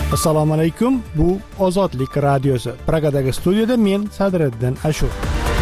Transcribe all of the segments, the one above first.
Assalomu alaykum. Bu Ozodlik radiosi. Pragadagi studiyada men Sadriddin Ashur.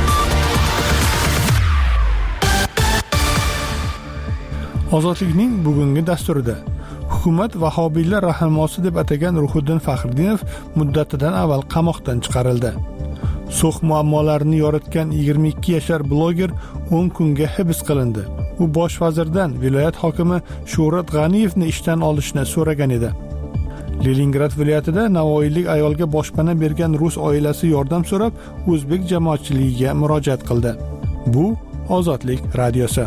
Ozodlikning bugungi dasturida hukumat vahobiylar rahnamosi deb atagan Ruhiddin Faxriddinov muddatidan avval qamoqdan chiqarildi. So'x muammolarini yoritgan 22 yashar bloger 10 kunga hibs qilindi. U bosh vazirdan viloyat hokimi Shuhrat G'aniyevni ishdan olishni so'ragan edi. Leningrad viloyatida navoiylik ayolga boshpana bergan rus oilasi yordam so'rab o'zbek jamoatchiligiga murojaat qildi. Bu Ozodlik radiosi.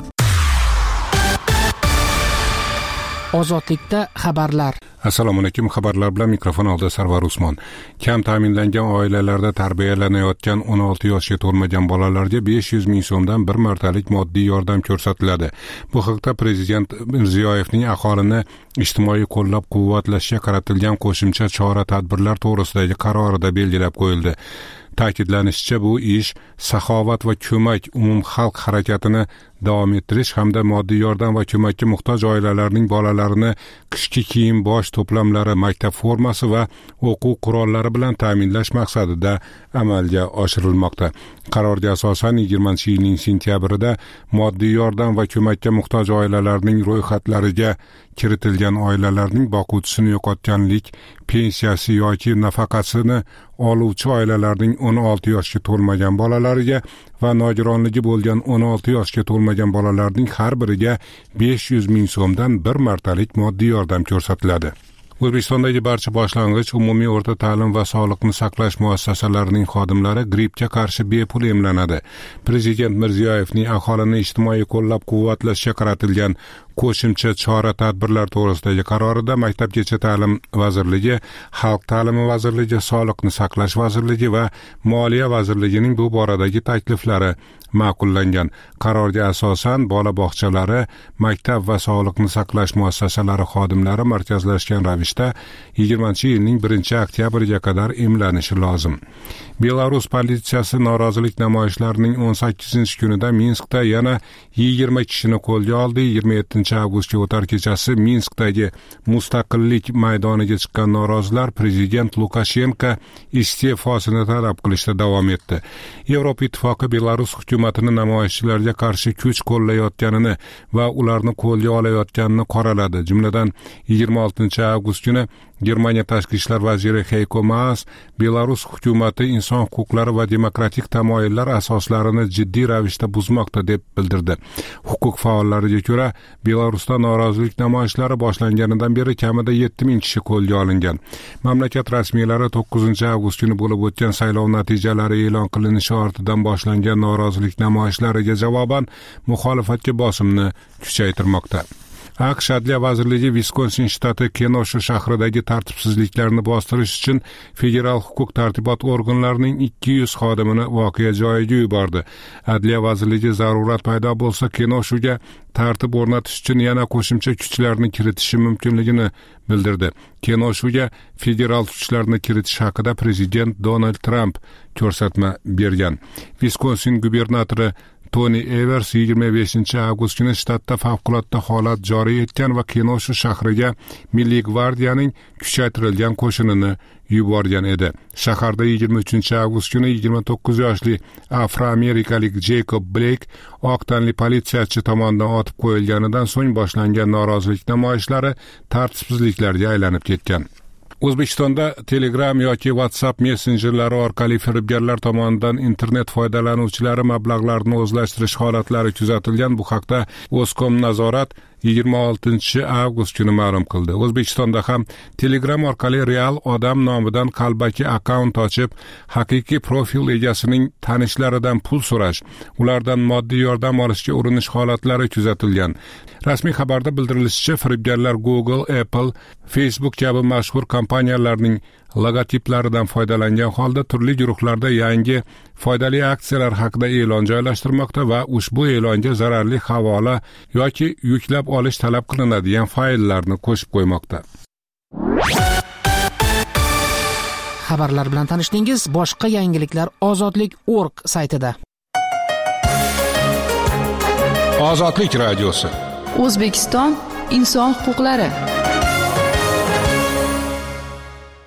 Ozodlikda xabarlar. Assalomu alaykum. Xabarlar bilan mikrofon oldida Sarvar Usmon. Kam ta'minlangan oilalarda tarbiyalanayotgan 16 yoshga to'lmagan bolalarga 500 ming so'mdan bir martalik moddiy yordam ko'rsatiladi. Bu haqda Prezident Mirziyoyevning aholini ijtimoiy qo'llab-quvvatlashga qaratilgan qo'shimcha chora-tadbirlar to'g'risidagi qarorida belgilab qo'yildi. Ta'kidlanishicha, bu ish saxovat va ko'mak umumxalq harakatini davom ettirish hamda moddiy yordam va ko'makka muhtoj oilalarning bolalarini qishki kiyim, bosh to'plamlari, maktab formasi va o'quv qurollari bilan ta'minlash maqsadida amalga oshirilmoqda. Qarorga asosan 20-yilning sentyabrida moddiy yordam va ko'makka muhtoj oilalarning ro'yxatlariga kiritilgan oilalarning boquvchisini yo'qotganlik pensiyasi yoki nafaqasini oluvchi oilalarning 16 yoshga to'lmagan bolalariga va nogironligi bo'lgan 16 yoshga to'lmagan bolalarning har biriga 500 ming so'mdan bir martalik moddiy yordam ko'rsatiladi. O'zbekistondagi barcha boshlang'ich umumiy o'rta ta'lim va sog'liqni saqlash muassasalarining xodimlari grippga qarshi bepul emlanadi. Prezident Mirziyoyevning aholini ijtimoiy qo'llab-quvvatlashga qaratilgan qo'shimcha chora-tadbirlar to'g'risidagi qarorida Maktabgacha ta'lim vazirligi, Xalq ta'limi vazirligi, Sog'liqni saqlash vazirligi va Moliya vazirligining bu boradagi takliflari ma'qullangan. Qarorga asosan bola bog'chalari, maktab va sog'liqni saqlash muassasalari xodimlari markazlashgan ravishda 20-yilning 1-oktyabriga qadar emlanishi lozim. Belarus politsiyasi norozilik namoyishlarining 18-kunida Minskda yana 20 kishini qo'lga oldi. 27-avgustga o'tar kechasi Minskdagi Mustaqillik maydoniga chiqqan norozilar prezident Lukashenko iste'fosini talab qilishda davom etdi. Yevropa Ittifoqi Belarus hukumatini namoyishchilarga qarshi kuch qo'llayotganini va ularni qo'lga olayotganini qoraladi. Jumladan 26-avgust kuni Germaniya tashqi ishlar vaziri Heiko Maas Belarus hukumati inson huquqlari va demokratik tamoyillar asoslarini jiddiy ravishda buzmoqda deb bildirdi. Huquq faollariga ko'ra, Belarusda norozilik namoyishlari boshlanganidan beri kamida 7000 kishi qo'lga olingan. Mamlakat rasmiylari 9-avgust kuni bo'lib o'tgan saylov natijalari e'lon qilinishi ortidan boshlangan norozilik namoyishlariga javoban muxolifatga bosimni kuchaytirmoqda. AQSh Adliya vazirligi Viskonsin shtati Kenosha shahridagi tartibsizliklarni bostirish uchun federal huquq-tartibot organlarining 200 xodimini voqea joyiga yubordi. Adliya vazirligi zarurat paydo bo'lsa Kenoshaga tartib o'rnatish uchun yana qo'shimcha kuchlarni kiritishi mumkinligini bildirdi. Kenoshaga federal kuchlarni kiritish haqida prezident Donald Trump ko'rsatma bergan. Viskonsin gubernatori Tony Evers 25-avgust kuni shtatda favqulodda holat joriy etgan va Kenosha shahriga Milliy gvardiyaning kuchaytirilgan qo'shinini yuborgan edi. Shaharda 23-avgust kuni 29 yoshli afroamerikalik Jacob Blake oq tanli politsiyachi tomonidan otib qo'yilganidan so'ng boshlangan norozilik namoyishlari tartibsizliklarga aylanib ketgan. O'zbekistonda Telegram yoki WhatsApp messenjerlari orqali firibgarlar tomonidan internet foydalanuvchilari mablag'larini o'zlashtirish holatlari kuzatilgan. Bu haqda O'zkom nazorat 26-avgust kuni ma'lum qildi. O'zbekistonda ham Telegram orqali real odam nomidan qalbaki akkaunt ochib, haqiqiy profil egasining tanishlaridan pul so'rash, ulardan moddiy yordam olishga urinish holatlari kuzatilgan. Rasmiy xabarda bildirilishicha, firibgarlar Google, Apple, Facebook kabi mashhur kompaniyalarning logotiplaridan foydalangan holda turli guruhlarda yangi foydali aksiyalar haqida e'lon joylashtirmoqda va ushbu e'longa zararli havola yoki yuklab olish talab qilinadigan fayllarni qo'shib qo'ymoqda. Xabarlar bilan tanishdingiz. Boshqa yangiliklar Ozodlik.org saytida. Ozodlik radiosi. O'zbekiston inson huquqlari.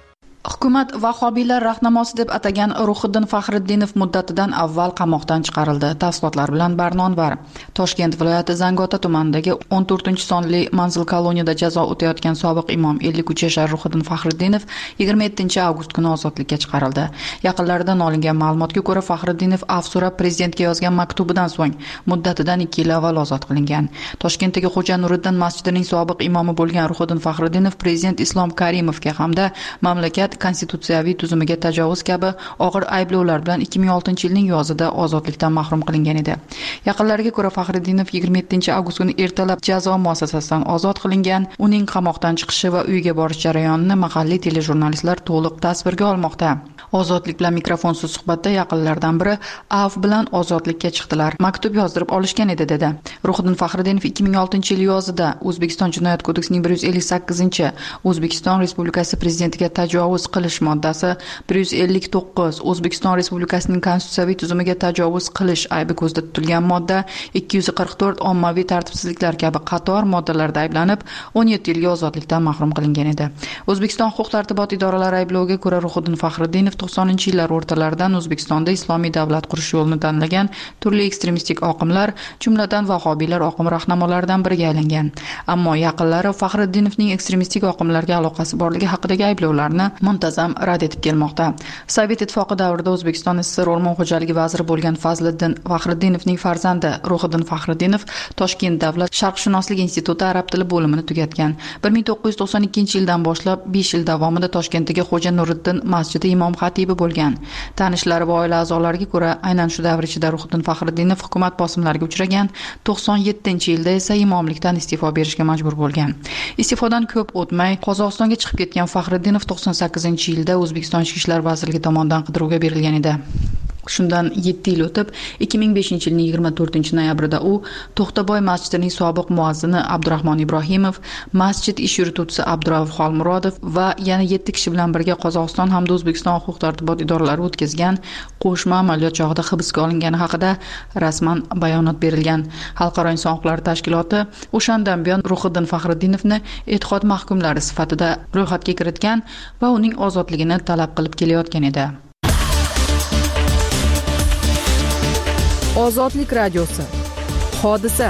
Hukumat vahobiylar rahnamosi deb atagan Ruhiddin Faxriddinov muddatidan avval qamoqdan chiqarildi. Tafsilotlar bilan Barnonvar. Toshkent viloyati Zangiota tumanidagi 14-sonli manzil koloniyada jazo o'tayotgan sobiq imom 53 yashar Ruhiddin Faxriddinov 27-avgust kuni ozodlikka chiqarildi. Yaqinlaridan olingan ma'lumotga ko'ra, Faxriddinov afv so'rab prezidentga yozgan maktubidan so'ng muddatidan 2 yil avval ozod qilingan. Toshkentdagi Xo'ja Nuriddin masjidining sobiq imomi bo'lgan Ruhiddin Faxriddinov prezident Islom Karimovga hamda mamlakat konstitutsiyaviy tuzumiga tajovuz kabi og'ir ayblovlar bilan 2006-yilning yozida ozodlikdan mahrum qilingan edi. Yaqinlariga ko'ra, Faxriddinov 27-avgust kuni ertalab jazo muassasasidan ozod qilingan. Uning qamoqdan chiqishi va uyiga borish jarayonini mahalliy telejurnalistlar to'liq tasvirga olmoqda. Ozodlik bilan mikrofonsiz suhbatda yaqinlaridan biri afv bilan ozodlikka chiqdilar. Maktub yozdirib olishgan edi dedi. Ruhiddin Faxriddinov 2006-yil yozida O'zbekiston Jinoyat kodeksining 158 O'zbekiston Respublikasi prezidentiga tajovuz qilish moddasi, 159 O'zbekiston Respublikasining konstitutsiyaviy tuzumiga tajovuz qilish aybi ko'zda tutilgan modda, 244 ommaviy tartibsizliklar kabi qator moddalarda ayblanib 17 yilga ozodlikdan mahrum qilingan edi. O'zbekiston huquq-tartibot idoralari aybloviga ko'ra, Ruhiddin Faxriddinov 90-yillar o'rtalaridan O'zbekistonda islomiy davlat qurish yo'lini tanlagan turli ekstremistik oqimlar, jumladan vahobiylar oqimi rahnamolaridan biriga aylangan. Ammo yaqinlari Faxriddinovning ekstremistik oqimlarga aloqasi borligi haqidagi ayblovlarni muntazam rad etib kelmoqda. Sovet ittifoqi davrida O'zbekiston SSR o'rmon xo'jaligi vaziri bo'lgan Fazliddin Faxriddinovning farzandi Ruhiddin Faxriddinov Toshkent davlat sharqshunoslik instituti arab tili bo'limini tugatgan. 1992-yildan boshlab 5 yil davomida Toshkentdagi Xo'ja Nuriddin masjidi imom xatibi bo'lgan. Tanishlari va oila a'zolariga ko'ra, aynan shu davr ichida Ruhiddin Faxriddinov hukumat bosimlariga uchragan. 97-yilda esa imomlikdan iste'fo berishga majbur bo'lgan. Iste'fodan ko'p o'tmay Qozog'istonga chiqib ketgan Faxriddinov 98-yilda O'zbekiston Ichki ishlar vazirligi tomonidan qidiruvga berilgan edi. Shundan 7 yil o'tib, 2005-yilning 24-noyabrida u To'xtaboy masjidining sobiq muazzini Abdurahmon Ibrohimov, masjid ish yurituvchisi Abdurauf Xolmurodov va yana 7 kishi bilan birga Qozog'iston hamda O'zbekiston huquq-tartibot idoralari o'tkazgan qo'shma amaliyot chog'ida hibsga olingani haqida rasman bayonot berilgan. Xalqaro inson huquqlari tashkiloti o'shandan buyon Ruhiddin Faxriddinovni e'tiqod mahkumlari sifatida ro'yxatga kiritgan va uning ozodligini talab qilib kelayotgan edi. Ozodlik radiosi. Hodisa.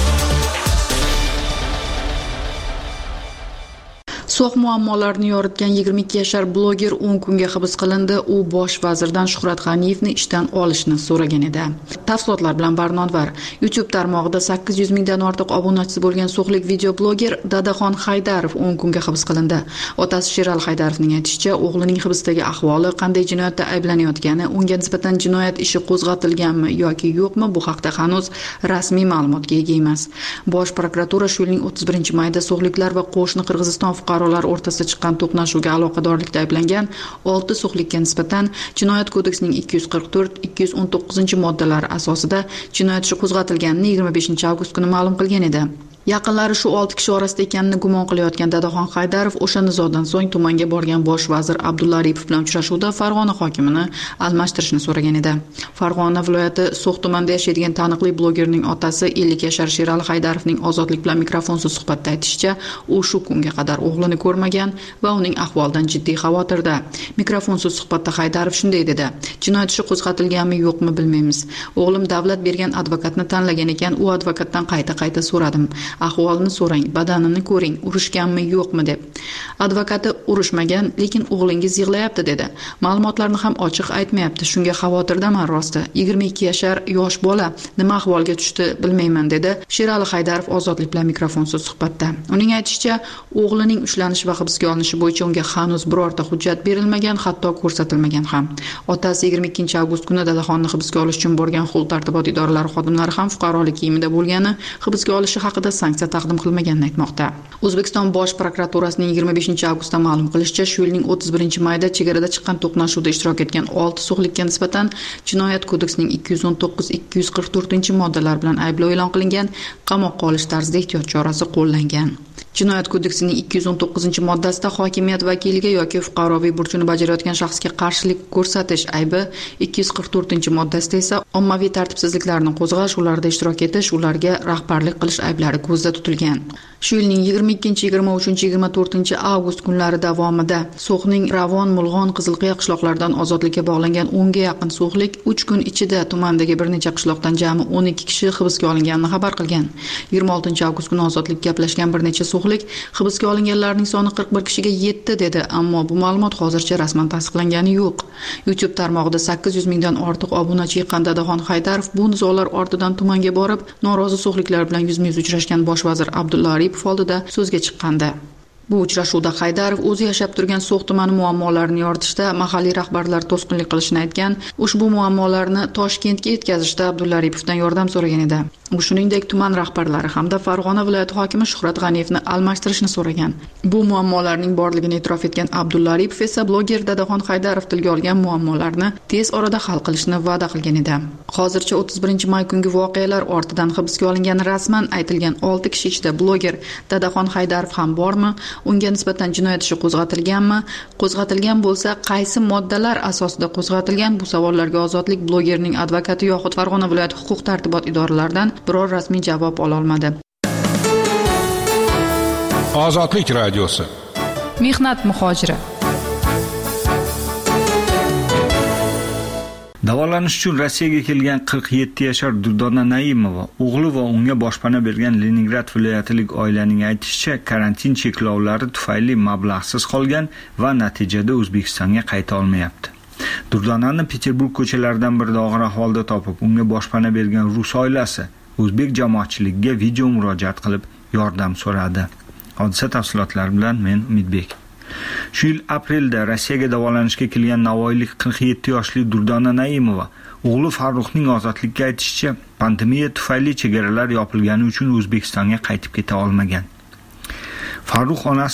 So'x muammolarini yoritgan 22 yashar bloger 10 kunga hibs qilindi. U bosh vazirdan Shuhrat G'aniyevni ishdan olishni so'ragan edi. Tafsilotlar bilan Barnonvar. YouTube tarmog'ida 800 mingdan ortiq obunachisi bo'lgan so'xlik video bloger Dadaxon Haydarov 10 kunga hibs qilindi. Otasi Sherali Haydarovning aytishicha, o'g'lining hibsdagi ahvoli, qanday jinoyatda ayblanayotgani, unga nisbatan jinoyat ishi qo'zg'atilganmi yoki yo'qmi, bu haqda hanuz rasmiy ma'lumotga ega emas. Bosh prokuratura shu yilning 31-mayida so'xliklar va qo'shni Qirg'iziston fuqarolar o'rtasida chiqqan to'qnashuvga aloqadorlikda ayblangan 6 so'xlikka nisbatan Jinoyat kodeksining 244-219-moddalari asosida jinoyat ishi qo'zg'atilganini 25-avgust kuni ma'lum qilgan edi. Yaqinlari shu 6 kishi orasida ekanini gumon qilayotgan Dadaxon Haydarov o'sha nizodan so'ng tumanga borgan bosh vazir Abdulla Aripov bilan uchrashuvda Farg'ona hokimini almashtirishni so'ragan edi. Farg'ona viloyati So'x tumanida yashaydigan taniqli blogerning otasi 50 yashar Sherali Haydarovning ozodlik bilan mikrofonsiz suhbatda aytishicha, u shu kunga qadar o'g'lini ko'rmagan va uning ahvolidan jiddiy xavotirda. Mikrofonsiz suhbatda Haydarov shunday dedi: "Jinoyat ishi qo'zg'atilganmi yo'qmi bilmaymiz. O'g'lim davlat bergan advokatni tanlagan ekan, u advokatdan qayta so'radim. Ahvolini so'rang, badanini ko'ring, urushganmi yo'qmi deb. Advokati urushmagan, lekin o'g'lingiz yig'layapti dedi. Ma'lumotlarni ham ochiq aytmayapti. Shunga xavotirdaman rosti. 22 yashar yosh bola nima ahvolga tushdi bilmayman dedi Sherali Haydarov ozodlik bilan mikrofonsiz suhbatda. Uning aytishicha, o'g'lining ushlanishi va hibsga olinishi bo'yicha unga hanuz birorta hujjat berilmagan, hatto ko'rsatilmagan ham. Otasi 22-avgust kuni Dadaxonni hibsga olish uchun borgan huquq-tartibot idoralari xodimlari ham fuqarolik kiyimida bo'lgani, hibsga olishi haqida sanksiya taqdim qilmaganini aytmoqda. O'zbekiston bosh prokuraturasining 25-avgustda ma'lum qilishicha, shu yilning 31-mayida chegarada chiqqan to'qnashuvda ishtirok etgan 6 so'xlikka nisbatan Jinoyat kodeksining 219-244-moddalar bilan ayblov e'lon qilingan, qamoqqa olish tarzida ehtiyot chorasi qo'llangan. Jinoyat kodeksining 219-moddasida hokimiyat vakiliga yoki fuqaroviy burchini bajarayotgan shaxsga qarshilik ko'rsatish aybi, 244-moddasida esa ommaviy tartibsizliklarni qo'zg'ash, ularda ishtirok etish, ularga rahbarlik qilish ayblari ko'zda tutilgan. Shu yilning 22, 23, 24 avgust kunlari davomida So'xning Ravon, Mulg'on, Qizilqiya qishloqlaridan ozodlikka bog'langan 10 ga yaqin so'xlik 3 kun ichida tumandagi bir necha qishloqdan jami 12 kishi hibsga olinganini xabar qilgan. 26 avgust kuni ozodlikka gaplashgan bir necha so'xlik hibsga olinganlarning soni 41 kishiga yetdi dedi, ammo bu ma'lumot hozircha rasman tasdiqlangani yo'q. YouTube tarmog'ida 800 mingdan ortiq obunachi yiqqan Dadaxon Haydarov bu nizolar ortidan tumanga borib, norozi so'xliklar bilan yuzma-yuz uchrashgan bosh vazir Abdulla Aripov oldida so'zga chiqqandi. Bu uchrashuvda Haydarov o'zi yashab turgan So'x tumani muammolarini yoritishda mahalliy rahbarlar to'sqinlik qilishini aytgan, ushbu muammolarni Toshkentga yetkazishda Abdulla Aripovdan yordam so'ragan edi. U shuningdek tuman rahbarlari hamda Farg'ona viloyati hokimi Shuhrat G'aniyevni almashtirishni so'ragan. Bu muammolarning borligini e'tirof etgan Abdulla Aripov esa bloger Dadaxon Haydarov tilga olgan muammolarni tez orada hal qilishni va'da qilgan edi. Hozircha 31-may kungi voqealar ortidan hibsga olingani rasman aytilgan 6 kishi ichida bloger Dadaxon Haydarov ham bormi? Unga nisbatan jinoyat ishi qo'zg'atilganmi? Qo'zg'atilgan bo'lsa, qaysi moddalar asosida qo'zg'atilgan? Bu savollarga ozodlik blogerning advokati yoxud Farg'ona viloyati huquq tartibot idoralaridan biror rasmiy javob ola olmadi. Ozodlik radiosi. Mehnat muhojiri. Davolanish uchun Rossiyaga kelgan 47 yashar Durdona Naimova, o'g'li va unga boshpana bergan Leningrad viloyatilik oilaning aytishicha, karantin cheklovlari tufayli mablag'siz qolgan va natijada O'zbekistonga qayta olmayapti. Durdonani Peterburg ko'chalaridan birida og'ir ahvolda topib, unga boshpana bergan rus oilasi o'zbek jamoatchiligiga video murojaat qilib yordam so'radi. Hodisa tafsilotlari bilan men Umidbek. Shu yil aprelda Rossiyaga davolanishga kelgan navoiylik 47 yoshli Durdona Naimova o'g'li Farruxning ozodlikka aytishicha, pandemiya tufayli chegaralar yopilgani uchun O'zbekistonga qaytib keta olmagan. Farruh onasi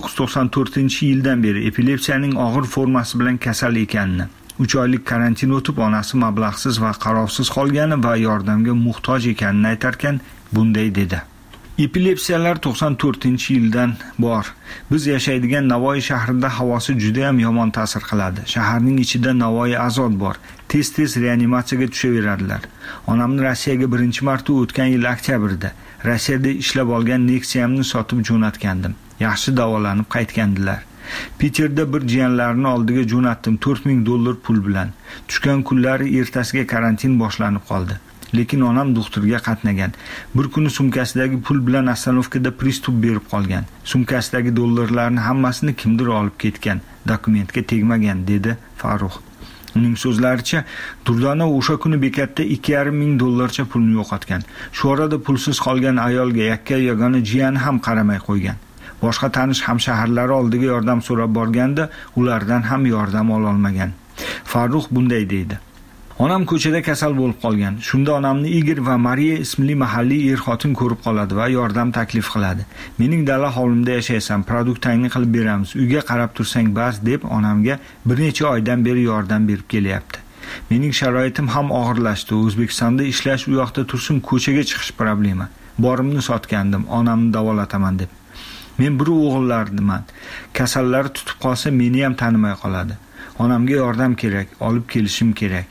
1994-yildan beri epilepsiyaning og'ir formasi bilan kasal ekanini, 3 oylik karantin o'tib onasi mablag'siz va qarovsiz qolgani va yordamga muhtoj ekanini aytarkan, bunday dedi. Epilepsiyalar 94-yildan bor. Biz yashaydigan Navoiy shahrida havosi juda ham yomon ta'sir qiladi. Shaharning ichida Navoiy azod bor. Tez-tez reanimatsiyaga tushaveradilar. Onamni Rossiyaga birinchi marta o'tgan yil oktyabrda Rossiyada ishlab olgan Nexia'mni sotib jo'natgandim. Yaxshi davolanib qaytgandilar. Peterda bir jiyanlarini oldiga jo'natdim $4000 pul bilan. Tushgan kunlari ertasiga karantin boshlanib qoldi. Lekin onam doktorga qatnagan. Bir kuni sumkasidagi pul bilan ostanovkada pristup berib qolgan. Sumkasidagi dollarlarni hammasini kimdir olib ketgan, dokumentga tegmagan, dedi Farruh. Uning so'zlaricha, Durdona o'sha kuni bekatda $2500 pulni yo'qotgan. Shu orada pulsiz qolgan ayolga yakka-yagona jiyani ham qaramay qo'ygan. Boshqa tanish hamshaharlari oldiga yordam so'rab borganda, ulardan ham yordam ola olmagan. Farruh bunday deydi: Onam ko'chada kasal bo'lib qolgan. Shunda onamni Igor va Mariya ismli mahalliy er-xotin ko'rib qoladi va yordam taklif qiladi. Mening dala hovlimda yashaysan, produktangni qilib beramiz. Uyga qarab tursang bas deb onamga bir necha oydan beri yordam berib kelyapti. Mening sharoitim ham og'irlashdi. O'zbekistonda ishlash, u yoqda tursin, ko'chaga chiqish problema. Borimni sotgandim, onamni davolataman deb. Men bir o'g'illardiman. Kasallari tutib qolsa meni ham tanimay qoladi. Onamga yordam kerak, olib kelishim kerak.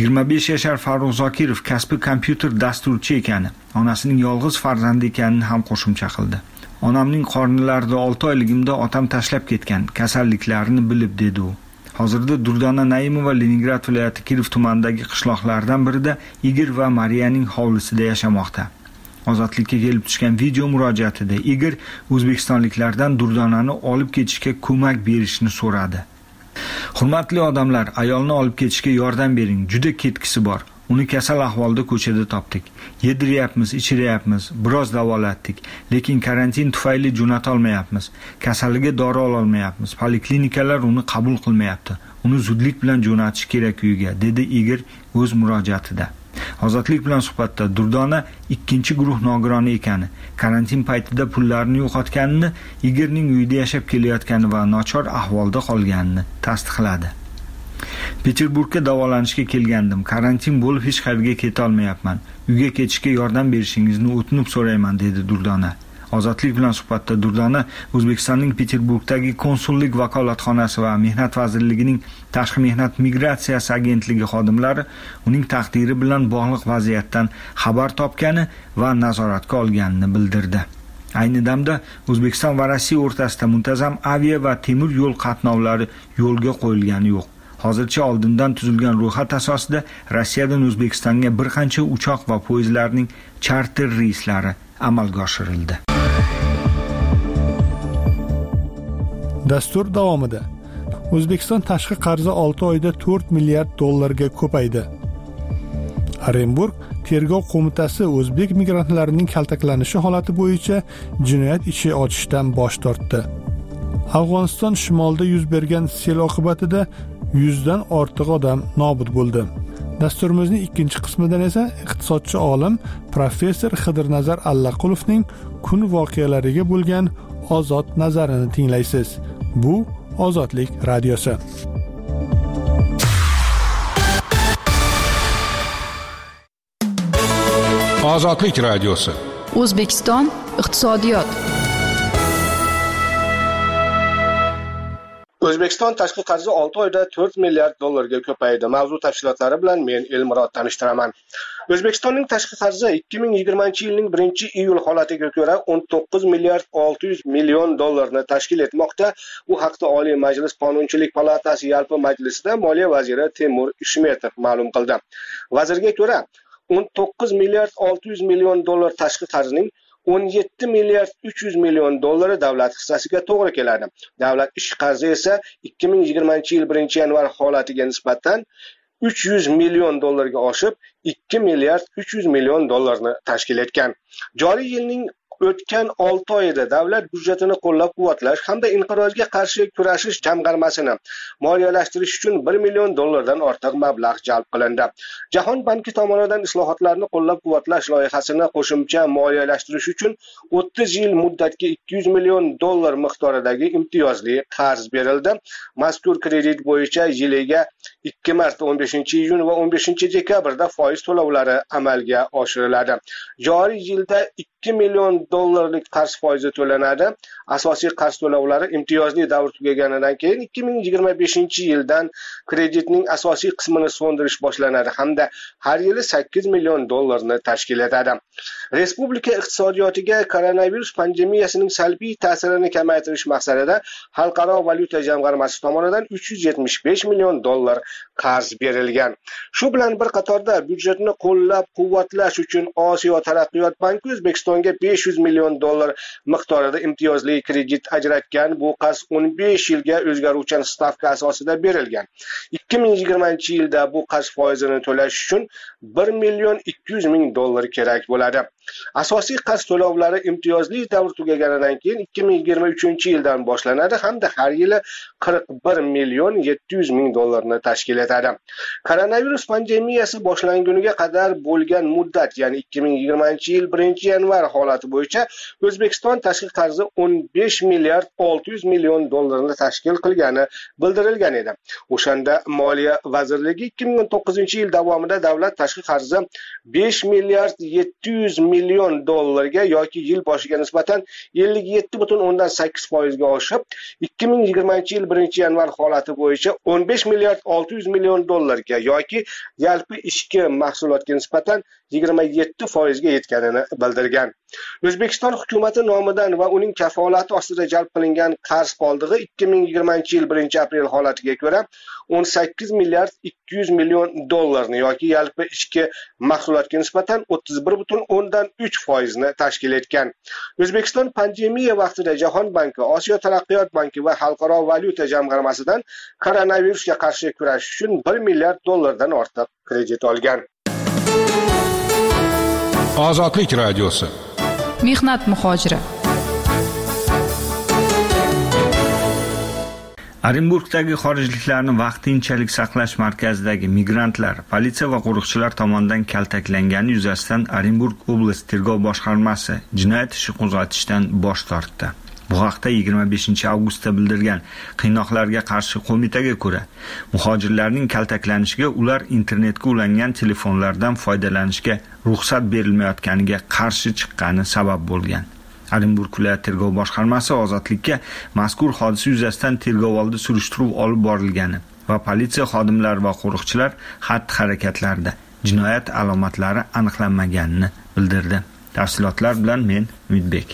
25 yashar Farruh Zokirov kasbi kompyuter dasturchi ekani, onasining yolg'iz farzandi ekanini ham qo'shimcha qildi. Onamning qornilarida 6 oyligimda otam tashlab ketgan, kasalliklarini bilib, dedi u. Hozirda Durdona Naimova Leningrad viloyati Kirov tumanidagi qishloqlardan birida Igor va Mariyaning hovlisida yashamoqda. Ozodlikka kelib tushgan video murojaatida Igor o'zbekistonliklardan Durdonani olib ketishga ko'mak berishni so'radi. Hurmatli odamlar, ayolni olib ketishga yordam bering, juda ketkisi bor. Uni kasal ahvolda ko'chada topdik. Yediryapmiz, ichiryapmiz, biroz davolatdik, lekin karantin tufayli jo'nata olmayapmiz. Kasaliga dori ola olmayapmiz. Poliklinikalar uni qabul qilmayapti. Uni zudlik bilan jo'natish kerak uyiga, dedi Igor o'z murojaatida. Ozodlik bilan suhbatda Durdona ikkinchi guruh nogironi ekani, karantin paytida pullarini yo'qotganini, Igorning uyida yashab kelayotgani va nochor ahvolda qolganini tasdiqladi. Peterburgga davolanishga kelgandim. Karantin bo'lib hech qayerga keta olmayapman. Uyga ketishga yordam berishingizni o'tinib so'rayman, dedi Durdona. Ozodlik bilan suhbatda Durdona O'zbekistonning Peterburgdagi konsullik vakolatxonasi va Mehnat vazirligining Tashqi mehnat migratsiyasi agentligi xodimlari uning taqdiri bilan bog'liq vaziyatdan xabar topgani va nazoratga olganini bildirdi. Ayni damda O'zbekiston va Rossiya o'rtasida muntazam avia va temir yo'l qatnovlari yo'lga qo'yilgani yo'q. Hozircha oldindan tuzilgan ro'yxat asosida Rossiyadan O'zbekistonga bir qancha uchoq va poyezdlarning charter reyslari amalga oshirildi. Dastur davomida O'zbekiston tashqi qarzi 6 oyda 4 milliard dollarga ko'paydi. Orenburg tergov qo'mitasi o'zbek migrantlarining kaltaklanishi holati bo'yicha jinoyat ishi ochishdan bosh tortdi. Afg'oniston shimolida yuz bergan sel oqibatida 100 dan ortiq odam nobud bo'ldi. Dasturimizning ikkinchi qismidan esa iqtisodchi olim professor Xidirnazar Allaqulovning kun voqealariga bo'lgan ozod nazarini tinglaysiz. Bu Ozodlik radiosi. Ozodlik radiosi. O'zbekiston iqtisodiyot. O'zbekiston tashqi qarzi 6 oyda 4 milliard dollarga ko'paydi. Mavzu tafsilotlari bilan men Elmurod tanishtiraman. O'zbekistonning tashqi qarzi 2020-yilning 1-iyul holatiga ko'ra 19 milliard 600 million dollarni tashkil etmoqda. Bu haqda Oliy Majlis Qonunchilik palatasi yalpi majlisida Moliya vaziri Temur Ishmetov ma'lum qildi. Vazirga ko'ra 19 milliard 600 million dollar tashqi qarzning 17 milliard 300 million dollari davlat hissasiga to'g'ri keladi. Davlat ish qarzi esa 2020-yil 1-yanvar holatiga nisbatan 300 million dollarga oshib 2 milliard 300 million dollarni tashkil etgan. Joriy yilning o'tgan 6 oyida davlat budjetini qo'llab-quvvatlash hamda inqirozga qarshi kurashish jamg'armasini moliyalashtirish uchun 1 million dollardan ortiq mablag' jalb qilindi. Jahon banki tomonidan islohotlarni qo'llab-quvvatlash loyihasini qo'shimcha moliyalashtirish uchun 30 yil muddatga 200 million dollar miqdoridagi imtiyozli qarz berildi. Mazkur kredit bo'yicha yiliga 2 marta 15-iyun va 15-dekabrda foiz to'lovlari amalga oshiriladi. Joriy yilda 2 million dollarlik qarz foizi to'lanadi. Asosiy qarz to'lovlari imtiyozli davr tugaganidan keyin 2025-yildan kreditning asosiy qismini so'ndirish boshlanadi hamda har yili 8 million dollarni tashkil etadi. Respublika iqtisodiyotiga koronavirus pandemiyasining salbiy ta'sirini kamaytirish maqsadida Xalqaro valyuta jamg'armasi tomonidan 375 million dollar qarz berilgan. Shu bilan bir qatorda byudjetni qo'llab-quvvatlash uchun Osiyo taraqqiyot banki O'zbekistonga 500 million dollar miqdorida imtiyozli kredit ajratgan. Bu qarz 15 yilga o'zgaruvchan stavka asosida berilgan. 2020-yilda bu qarz foizini to'lash uchun 1 million 200 ming dollar kerak bo'ladi. Asosiy qarz to'lovlari imtiyozli davr tugaganidan keyin 2023-yildan boshlanadi hamda har yili 41 million 700 ming dollarni tashkil etadi. Koronavirus pandemiyasi boshlanguniga qadar bo'lgan muddat, ya'ni 2020-yil 1-yanvar holati bo'yicha O'zbekiston tashqi qarzi 15 milliard 600 million dollarni tashkil qilgani bildirilgan edi. O'shanda Moliya vazirligi 2019-yil davomida davlat tashqi qarzi 5 milliard 700 million dollarga yoki yil boshiga nisbatan 57.8% ga oshib, 2020-yil 1-yanvar holati bo'yicha 15 milliard 600 million dollarga yoki yalpi ichki mahsulotga nisbatan 27% ga yetganini bildirgan. O'zbekiston hukumati nomidan va uning kafolati ostida jalb qilingan qarz qoldig'i 2020-yil 1-aprel holatiga ko'ra 18 milliard 200 million dollarni yoki yalpi ichki mahsulotga nisbatan 31.3% ni tashkil etgan. O'zbekiston pandemiya vaqtida Jahon banki, Osiyo taraqqiyot banki va Xalqaro valyuta jamg'armasidan koronavirusga qarshi kurashish uchun 1 milliard dollardan ortiq kredit olgan. Ozodlik radiosi. Mehnat muhojiri. Orenburgdagi xorijliklarni vaqtinchalik saqlash markazidagi migrantlar politsiya va qo'riqchilar tomonidan kaltaklangani yuzasidan Orenburg oblast tergov boshqarmasi jinoyat ishi qo'zg'atishdan bosh tortdi. Bu haqda 25-avgustda bildirgan Qiynoqlarga qarshi qo'mitaga ko'ra, muhojirlarning kaltaklanishiga ular internetga ulangan telefonlardan foydalanishga ruxsat berilmayotganiga qarshi chiqqani sabab bo'lgan. Orenburg viloyat tergov boshqarmasi ozodlikka mazkur hodisa yuzasidan tergovoldi surishtiruv olib borilgani va politsiya xodimlari va qo'riqchilar xatti-harakatlarida jinoyat alomatlari aniqlanmaganini bildirdi. Tafsilotlar bilan men Umidbek.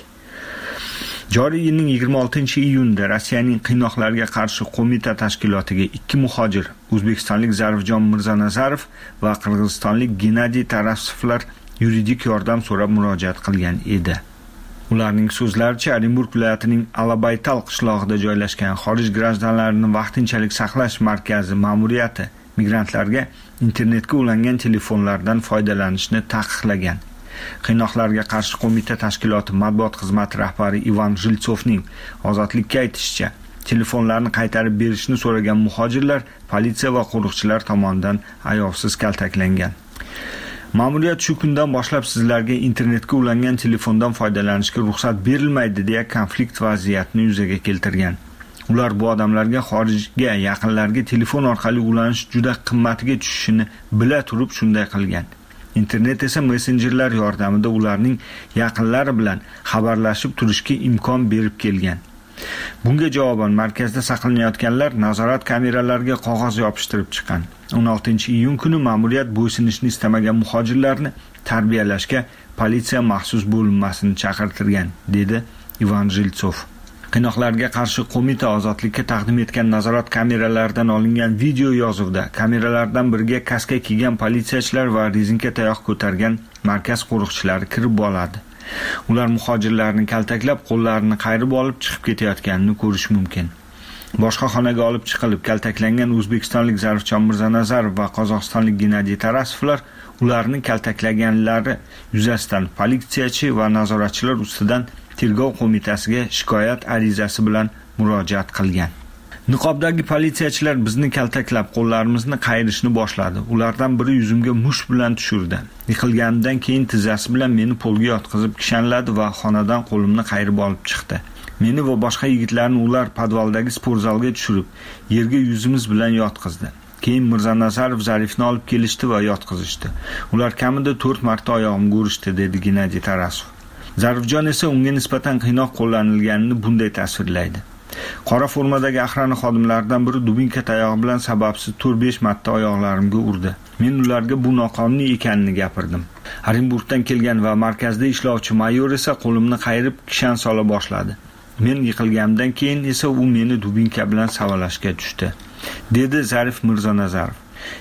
Joriy yilning 26-iyunida Rossiyaning qiynoqlarga qarshi qo'mita tashkilotiga 2 muhojir, o'zbekistonlik Zarifjon Mirzonazarov va qirg'izistonlik Gennadiy Tarasovlar yuridik yordam so'rab murojaat qilgan edi. Ularning so'zlaricha, Orenburg viloyatining Alabaytal qishlog'ida joylashgan xorij grajdanlarini vaqtinchalik saqlash markazi ma'muriyati migrantlarga internetga ulangan telefonlardan foydalanishni taqiqlagan. Qiynoqlarga qarshi qo'mita tashkiloti matbuot xizmati rahbari Ivan Zhiltsovning ozodlikka aytishicha, telefonlarni qaytarib berishni so'ragan muhojirlar politsiya va qo'riqchilar tomonidan ayovsiz kaltaklangan. Ma'muriyat shu kundan boshlab sizlarga internetga ulangan telefondan foydalanishga ruxsat berilmaydi deya konflikt vaziyatini yuzaga keltirgan. Ular bu odamlarga xorijga yaqinlarga telefon orqali ulanish juda qimmatiga tushishini bila turib shunday qilgan. Internet esa messenjerlar yordamida ularning yaqinlari bilan xabarlashib turishga imkon berib kelgan. Bunga javoban markazda saqlanayotganlar nazorat kameralariga qog'oz yopishtirib chiqqan. 16-iyun kuni ma'muriyat bo'ysunishni istamagan muhojirlarni tarbiyalashga politsiya maxsus bo'linmasini chaqirtirgan, dedi Ivan Zhiltsov. Qiynoqlarga qarshi qo'mita ozodlikka taqdim etgan nazorat kameralaridan olingan video yozuvda kameralardan biriga kaska kiygan politsiyachilar va rezinka tayoq ko'targan markaz qo'riqchilari kirib oladi. Ular muhojirlarni kaltaklab, qo'llarini qayrib olib chiqib ketayotganini ko'rish mumkin. Boshqa xonaga olib chiqilib kaltaklangan o'zbekistonlik Zarifjon Mirzonazarov va qozog'istonlik Gennadiy Tarasovlar ularni kaltaklaganlari yuzasidan politsiyachi va nazoratchilar ustidan tergov qo'mitasiga shikoyat arizasi bilan murojaat qilgan. Niqobdagi politsiyachilar bizni kaltaklab, qo'llarimizni qayrishni boshladi. Ulardan biri yuzimga musht bilan tushirdi. Yiqilganimdan keyin tizzasi bilan meni polga yotqizib kishanladi va xonadan qo'limni qayrib olib chiqdi. Meni va boshqa yigitlarni ular podvaldagi sportzalga tushirib, yerga yuzimiz bilan yotqizdi. Keyin Mirzonazarov Zarifni olib kelishdi va yotqizishdi. Ular kamida 4 marta oyog'imga urishdi, dedi Gennadiy Tarasov. Zarifjon esa unga nisbatan qiynoq qo'llanilganini bunday tasvirlaydi. Qora formadagi axrana xodimlaridan biri dubinka tayog'i bilan sababsiz 4-5 marta oyoqlarimga urdi. Men ularga bu noqonuniy ekanini gapirdim. Orenburgdan kelgan va markazda ishlovchi mayor esa qo'limni qayrib kishan sola boshladi. Men yiqilganimdan keyin esa u meni dubinka bilan savalashga tushdi, dedi Zarif Mirzonazarov.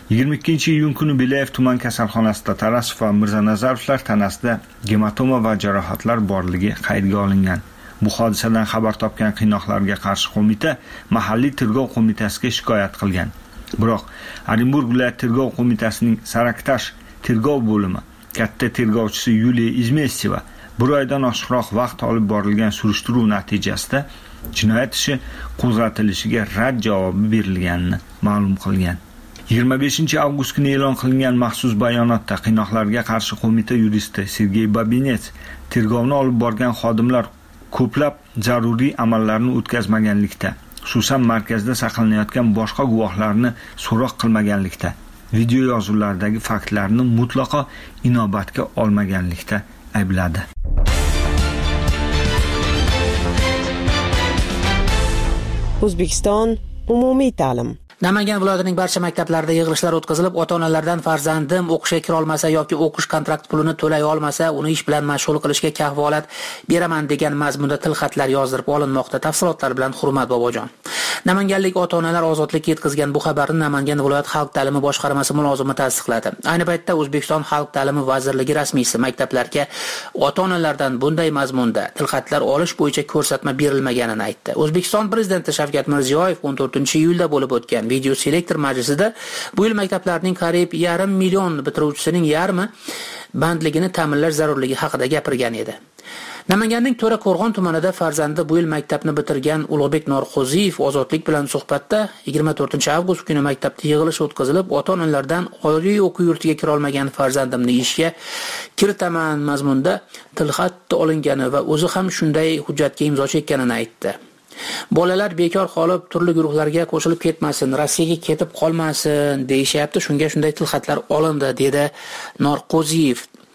22-iyun kuni Belayev tuman kasalxonasida Tarasov va Mirzanazarovlar tanasida gematoma va jarohatlar borligi qaydga olingan. Bu hodisadan xabar topgan qiynoqlarga qarshi qo'mita mahalliy tergov qo'mitasiga shikoyat qilgan. Biroq Orenburg viloyat tergov qo'mitasining Saraktash tergov bo'limi katta tergovchisi Yuliya Izmestiyeva bir oydan oshiqroq vaqt olib borilgan surishtiruv natijasida jinoyat ishi qo'zg'atilishiga rad javobi berilganini ma'lum qilgan. 25-avgust kuni e'lon qilingan maxsus bayonotda qiynoqlarga qarshi qo'mita yuristi Sergey Babinets tergovni olib borgan xodimlar ko'plab zaruriy amallarni o'tkazmaganlikda, xususan markazda saqlanayotgan boshqa guvohlarni so'roq qilmaganlikda, video yozuvlardagi faktlarni mutlaqo inobatga olmaganlikda aybladi. O'zbekiston umumiy ta'lim. Namangan viloyatining barcha maktablarida yig'ilishlar o'tkazilib, ota-onalardan farzandim o'qishga kira olmasa yoki o'qish kontrakt pulini to'lay olmasa, uni ish bilan mashg'ul qilishga kafolat beraman degan mazmunda tilxatlar yozdirib olinmoqda. Tafsilotlar bilan Hurmat Bobojon. Namanganlik ota-onalar ozodlikka yetkazgan bu xabarni Namangan viloyat xalq ta'limi boshqarmasi mulozimi tasdiqladi. Ayni paytda O'zbekiston xalq ta'limi vazirligi rasmiysi maktablarga ota-onalardan bunday mazmunda tilxatlar olish bo'yicha ko'rsatma berilmaganini aytdi. O'zbekiston prezidenti Shavkat Mirziyoyev 14-iyulda bo'lib o'tgan video selektor majlisida bu yil maktablarning qariyb 1,5 million bitiruvchisining yarmi bandligini ta'minlash zarurligi haqida gapirgan edi. Namanganning To'raqo'rg'on tumanida farzandi bu yil maktabni bitirgan Ulug'bek Norqo'ziyev ozodlik bilan suhbatda 24-avgust kuni maktabda yig'ilish o'tkazilib, ota-onalardan oliy o'quv yurtiga kira olmagan farzandimni ishga kiritaman mazmunda tilxat olingani va o'zi ham shunday hujjatga imzo chekkanini aytdi. Bolalar bekor qolib, turli guruhlarga qo'shilib ketmasin, Rossiyaga ketib qolmasin deyishyapti. Shunga shunday tilxatlar olindi, dedi Norqo'ziyev.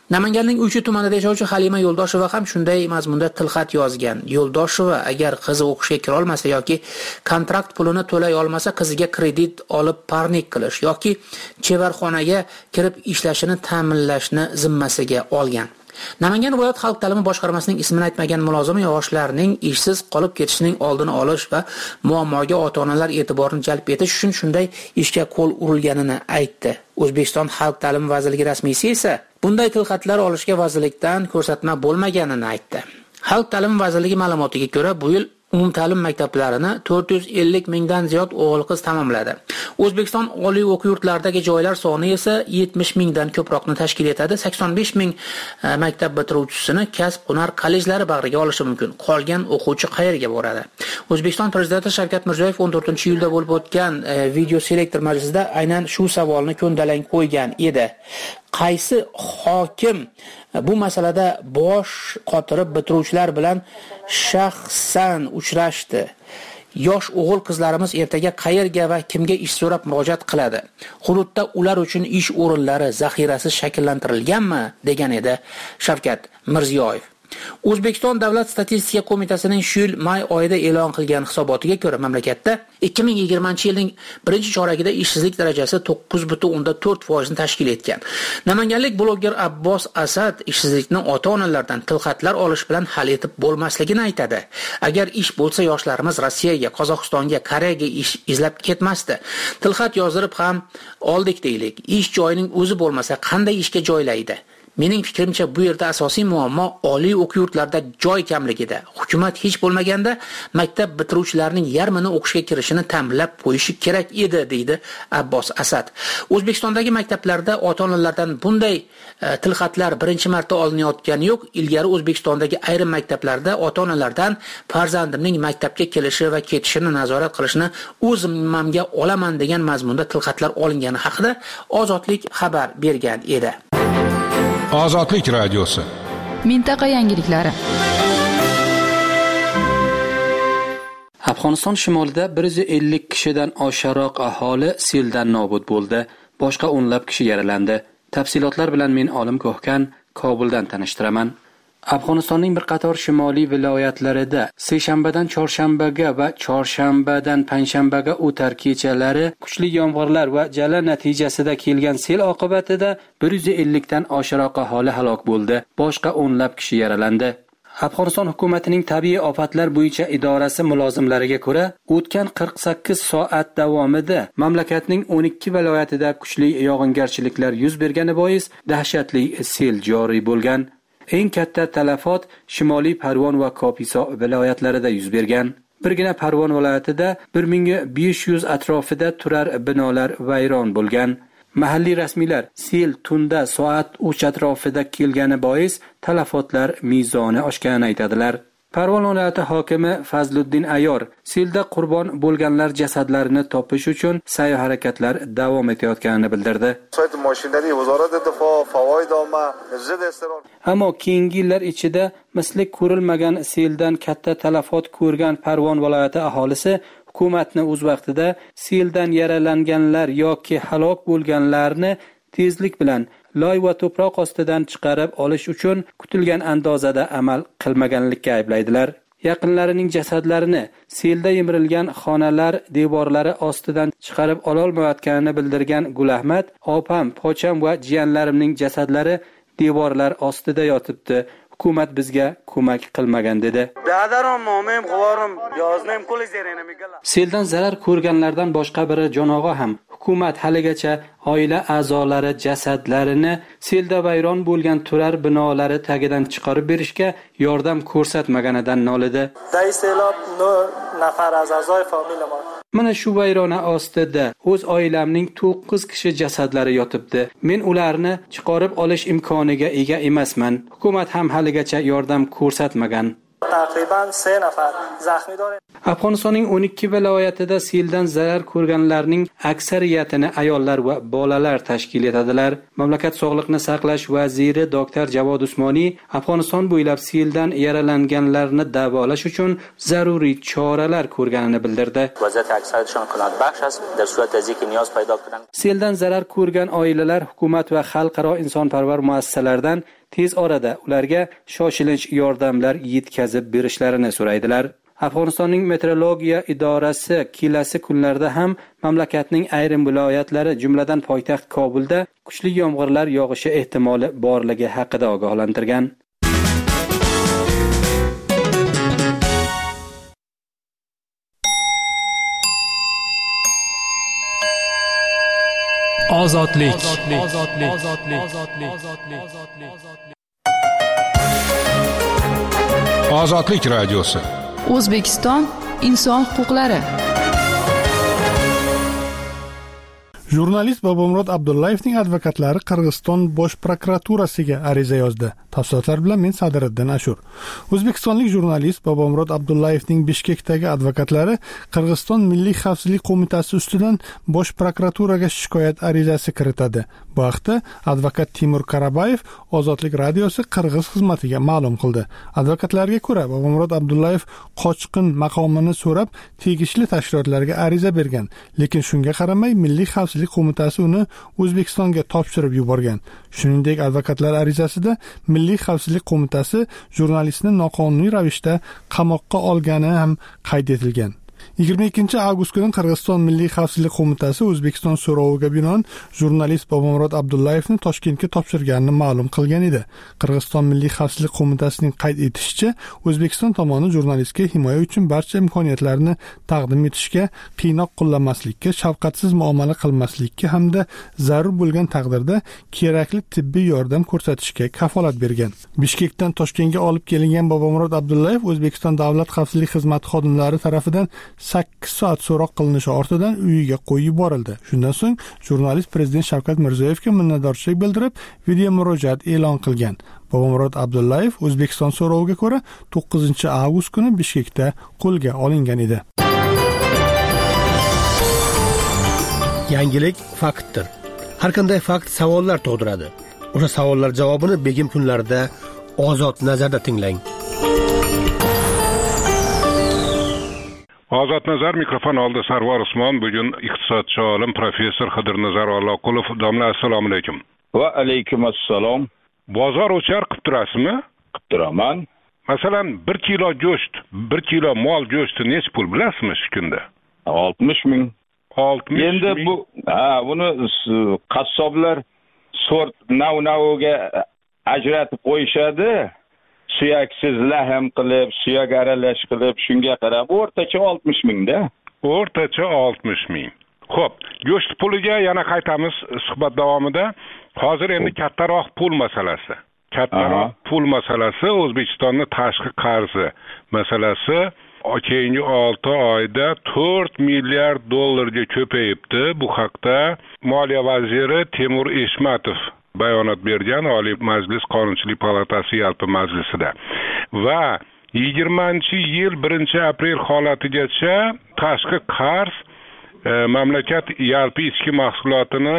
Namanganning Uychi tumanida yashovchi Halima Yo'ldosheva ham shunday mazmunda tilxat yozgan. Yo'ldosheva agar qizi o'qishga kira olmasa yoki kontrakt pulini to'lay olmasa qiziga kredit olib parnik qilish yoki chevarxonaga kirib ishlashini ta'minlashni zimmasiga olgan. Namangan viloyat xalq ta'limi boshqarmasining ismini aytmagan mulozim yoshlarning ishsiz qolib ketishining oldini olish va muammoga ota-onalar e'tiborini jalb etish uchun shunday ishga qo'l urilganini aytdi. O'zbekiston Xalq ta'limi vazirligi rasmiysi esa bunday tilxatlar olishga vazirlikdan ko'rsatma bo'lmaganini aytdi. Xalq ta'limi vazirligi ma'lumotiga ko'ra, bu yil umumta'lim maktablarini 450 mingdan ziyod o'g'il-qiz tamomladi. O'zbekiston oliy o'quv yurtlaridagi joylar soni esa 70 mingdan ko'proqni tashkil etadi. 85 ming maktab bitiruvchisini kasb-hunar kollejlari bag'riga olishi mumkin. Qolgan o'quvchi qayerga boradi? O'zbekiston prezidenti Shavkat Mirziyoyev 14-iyulda bo'lib o'tgan video selektor majlisida aynan shu savolni ko'ndalang qo'ygan edi. Qaysi hokim bu masalada bosh qotirib bitiruvchilar bilan shaxsan uchrashdi? Yosh o'g'il qizlarimiz ertaga qayerga va kimga ish so'rab murojaat qiladi? Hududda ular uchun ish o'rinlari zaxirasi shakllantirilganmi? degan edi Shavkat Mirziyoyev. O'zbekiston Davlat statistika qo'mitasining shu yil may oyida e'lon qilgan hisobotiga ko'ra mamlakatda 2020-yilning birinchi choragida ishsizlik darajasi 9.4% ni tashkil etgan. Namanganlik bloger Abbos Asad ishsizlikni ota-onalardan tilxatlar olish bilan hal etib bo'lmasligini aytadi. Agar ish bo'lsa yoshlarimiz Rossiyaga, Qozog'istonga, Koreyaga ish izlab ketmasdi. Tilxat yozdirib ham oldik deylik. Ish joyining o'zi bo'lmasa qanday ishga joylaydi? Mening fikrimcha bu yerda asosiy muammo oliy o'quv yurtlarida joy kamligida. Hukumat hech bo'lmaganda maktab bitiruvchilarining yarmini o'qishga kirishini ta'minlab qo'yishi kerak edi, deydi Abbos Asad. O'zbekistondagi maktablarda ota-onalardan bunday tilxatlar birinchi marta olinayotgani yo'q. Ilgari O'zbekistondagi ayrim maktablarda ota-onalardan farzandimning maktabga kelishi va ketishini nazorat qilishni o'z zimmamga olaman degan mazmunda tilxatlar olingani haqida Ozodlik xabar bergan edi. Ozodlik radiosi. Mintaqa yangiliklari. Afg'oniston shimolida 150 kishidan oshiqroq aholi seldan nobud bo'ldi. Boshqa o'nlab kishi yaralandi. Tafsilotlar bilan men Olim Ko'hkan Kobuldan tanishtiraman. Afg'onistonning bir qator shimoliy viloyatlarida seshanbadan chorshanbaga va chorshanbadan payshanbaga o'tar kechalari kuchli yomg'irlar va jala natijasida kelgan sel oqibatida 150 dan oshiqroq aholi halok bo'ldi. Boshqa o'nlab kishi yaralandi. Afg'oniston hukumatining tabiiy ofatlar bo'yicha idorasi mulozimlariga ko'ra, o'tgan 48 soat davomida mamlakatning 12 viloyatida kuchli yog'ingarchiliklar yuz bergani bois dahshatli sel joriy bo'lgan. Eng katta talafot Shimoliy Parvon va Kopiso viloyatlarida yuz bergan. Birgina Parvon viloyatida 1500 atrofida turar binolar vayron bo'lgan. Mahalliy rasmiylar sel tunda soat 3 atrofida kelgani bois talafotlar mezoni oshganini aytadilar. Parvon viloyati hokimi Fazluddin Ayor selda qurbon bo'lganlar jasadlarini topish uchun sa'y-harakatlar davom etayotganini bildirdi. Ammo keyingi yillar ichida misli ko'rilmagan seldan katta talafot ko'rgan Parvon viloyati aholisi hukumatni o'z vaqtida seldan yaralanganlar yoki halok bo'lganlarni tezlik bilan loy va to'proq ostidan chiqarib olish uchun kutilgan andozada amal qilmaganlikka ayblaydilar. Yaqinlarining jasadlarini selda yemirilgan xonalar devorlari ostidan chiqarib ololmayotganini bildirgan Gulahmat, opam, pocham va jiyanlarimning jasadlari devorlar ostida yotibdi. Hukumat bizga ko'mak qilmagan dedi. Seldan zarar ko'rganlardan boshqa biri Jonog'a ham hukumat haligacha oila a'zolari jasadlarini selda vayron bo'lgan turar binolari tagidan chiqarib berishga yordam ko'rsatmaganidan nolidi. Mana shu vayrona ostida o'z oilamning 9 kishi jasadlari yotibdi. Men ularni chiqarib olish imkoniga ega emasman. Hukumat ham haligacha yordam ko'rsatmagan. Afg'onistonning 12 viloyatida seldan zarar ko'rganlarning aksariyatini ayollar va bolalar tashkil etadilar. Mamlakat sog'liqni saqlash vaziri Dr. Javod Usmoniy Afg'oniston bo'ylab seldan yaralanganlarni davolash uchun zaruriy choralar ko'rganini bildirdi. Seldan zarar ko'rgan oilalar hukumat va xalqaro insonparvar muassasalardan tez orada ularga shoshilinch yordamlar yetkazib berishlarini so'raydilar. Afg'onistonning meteorologiya idorasi kelasi kunlarda ham mamlakatning ayrim viloyatlari, jumladan poytaxt Kobulda kuchli yomg'irlar yog'ishi ehtimoli borligi haqida ogohlantirgan. Ozodlik. Ozodlik radiosi. O'zbekiston inson huquqlari. Jurnalist Bobomurod Abdullayevning advokatlari Qirg'iziston bosh prokuraturasiga ariza yozdi. Tafsilotlar bilan men Sadiriddin Ashur. O'zbekistonlik jurnalist Bobomurod Abdullayevning Bishkekdagi advokatlari Qirg'iziston Milliy xavfsizlik qo'mitasi ustidan bosh prokuraturaga shikoyat arizasi kiritadi. Bu haqda advokat Timur Karabayev Ozodlik radiosi Qirg'iz xizmatiga ma'lum qildi. Advokatlarga ko'ra, Bobomurod Abdullayev qochqin maqomini so'rab tegishli tashkilotlarga ariza bergan, lekin shunga qaramay Milliy xavfsizlik qo'mitasi uni O'zbekistonga topshirib yuborgan. Shuningdek, advokatlar arizasida Milliy xavfsizlik qo'mitasi jurnalistni noqonuniy ravishda qamoqqa olgani ham qayd etilgan. 22 avgust kuni Qirg'iziston Milliy xavfsizlik qo'mitasi O'zbekiston so'roviga binoan jurnalist Bobomurod Abdullayevni Toshkentga topshirganini ma'lum qilgan edi. Qirg'iziston Milliy xavfsizlik qo'mitasining qayd etishicha, O'zbekiston tomoni jurnalistga himoya uchun barcha imkoniyatlarni taqdim etishga, qiynoq qo'llamaslikka, shafqatsiz muomala qilmaslikka hamda zarur bo'lgan taqdirda kerakli tibbiy yordam ko'rsatishga kafolat bergan. Bishkekdan Toshkentga olib kelingan Bobomurod Abdullayev O'zbekiston Davlat xavfsizlik xizmati xodimlari tomonidan 8 soat so'roq qilinishi ortidan uyiga qo'yib yuborildi. Shundan so'ng jurnalist Prezident Shavkat Mirziyoyevga minnatdorchilik bildirib, video murojaat e'lon qilgan. Bobomurod Abdullayev O'zbekiston so'roviga ko'ra 9 avgust kuni Bishkekda qo'lga olingan edi. Yangilik faktdir. Har qanday fakt savollar tug'diradi. O'sha savollar javobini begim kunlarda Ozod nazarda tinglang. Ozod nazar mikrofon oldi Sarvar Usmon. Bugun iqtisodchi olim professor Xidirnazar Alloqulov. Domla, assalomu alaykum. Va alaykum assalom. Bozor o'char qilib turasizmi? Qilib turaman. Masalan, 1 kilo go'sht, 1 kilo mol go'shti nech pul bilasizmi shu kunda? 60 ming. 60 Endi bu, buni qassoblar sort nav-naviga ajratib qo'yishadi. Suyaksiz lahm qilib, suyak aralash qilib, shunga qarab o'rtacha 60 mingda. O'rtacha 60 ming. Xo'p, go'sht puliga yana qaytamiz suhbat davomida. Hozir endi kattaroq pul masalasi. Kattaroq pul masalasi O'zbekistonning tashqi qarzi masalasi keyingi 6 oyda 4 milliard dollarga ko'payibdi. Bu haqda Moliya vaziri Temur Eshmatov bayonot bergan Oliy Majlis Qonunchilik palatasi yalpi majlisida. Va 20-yil 1-aprel holatigacha tashqi qarz mamlakat yalpi ichki mahsulotini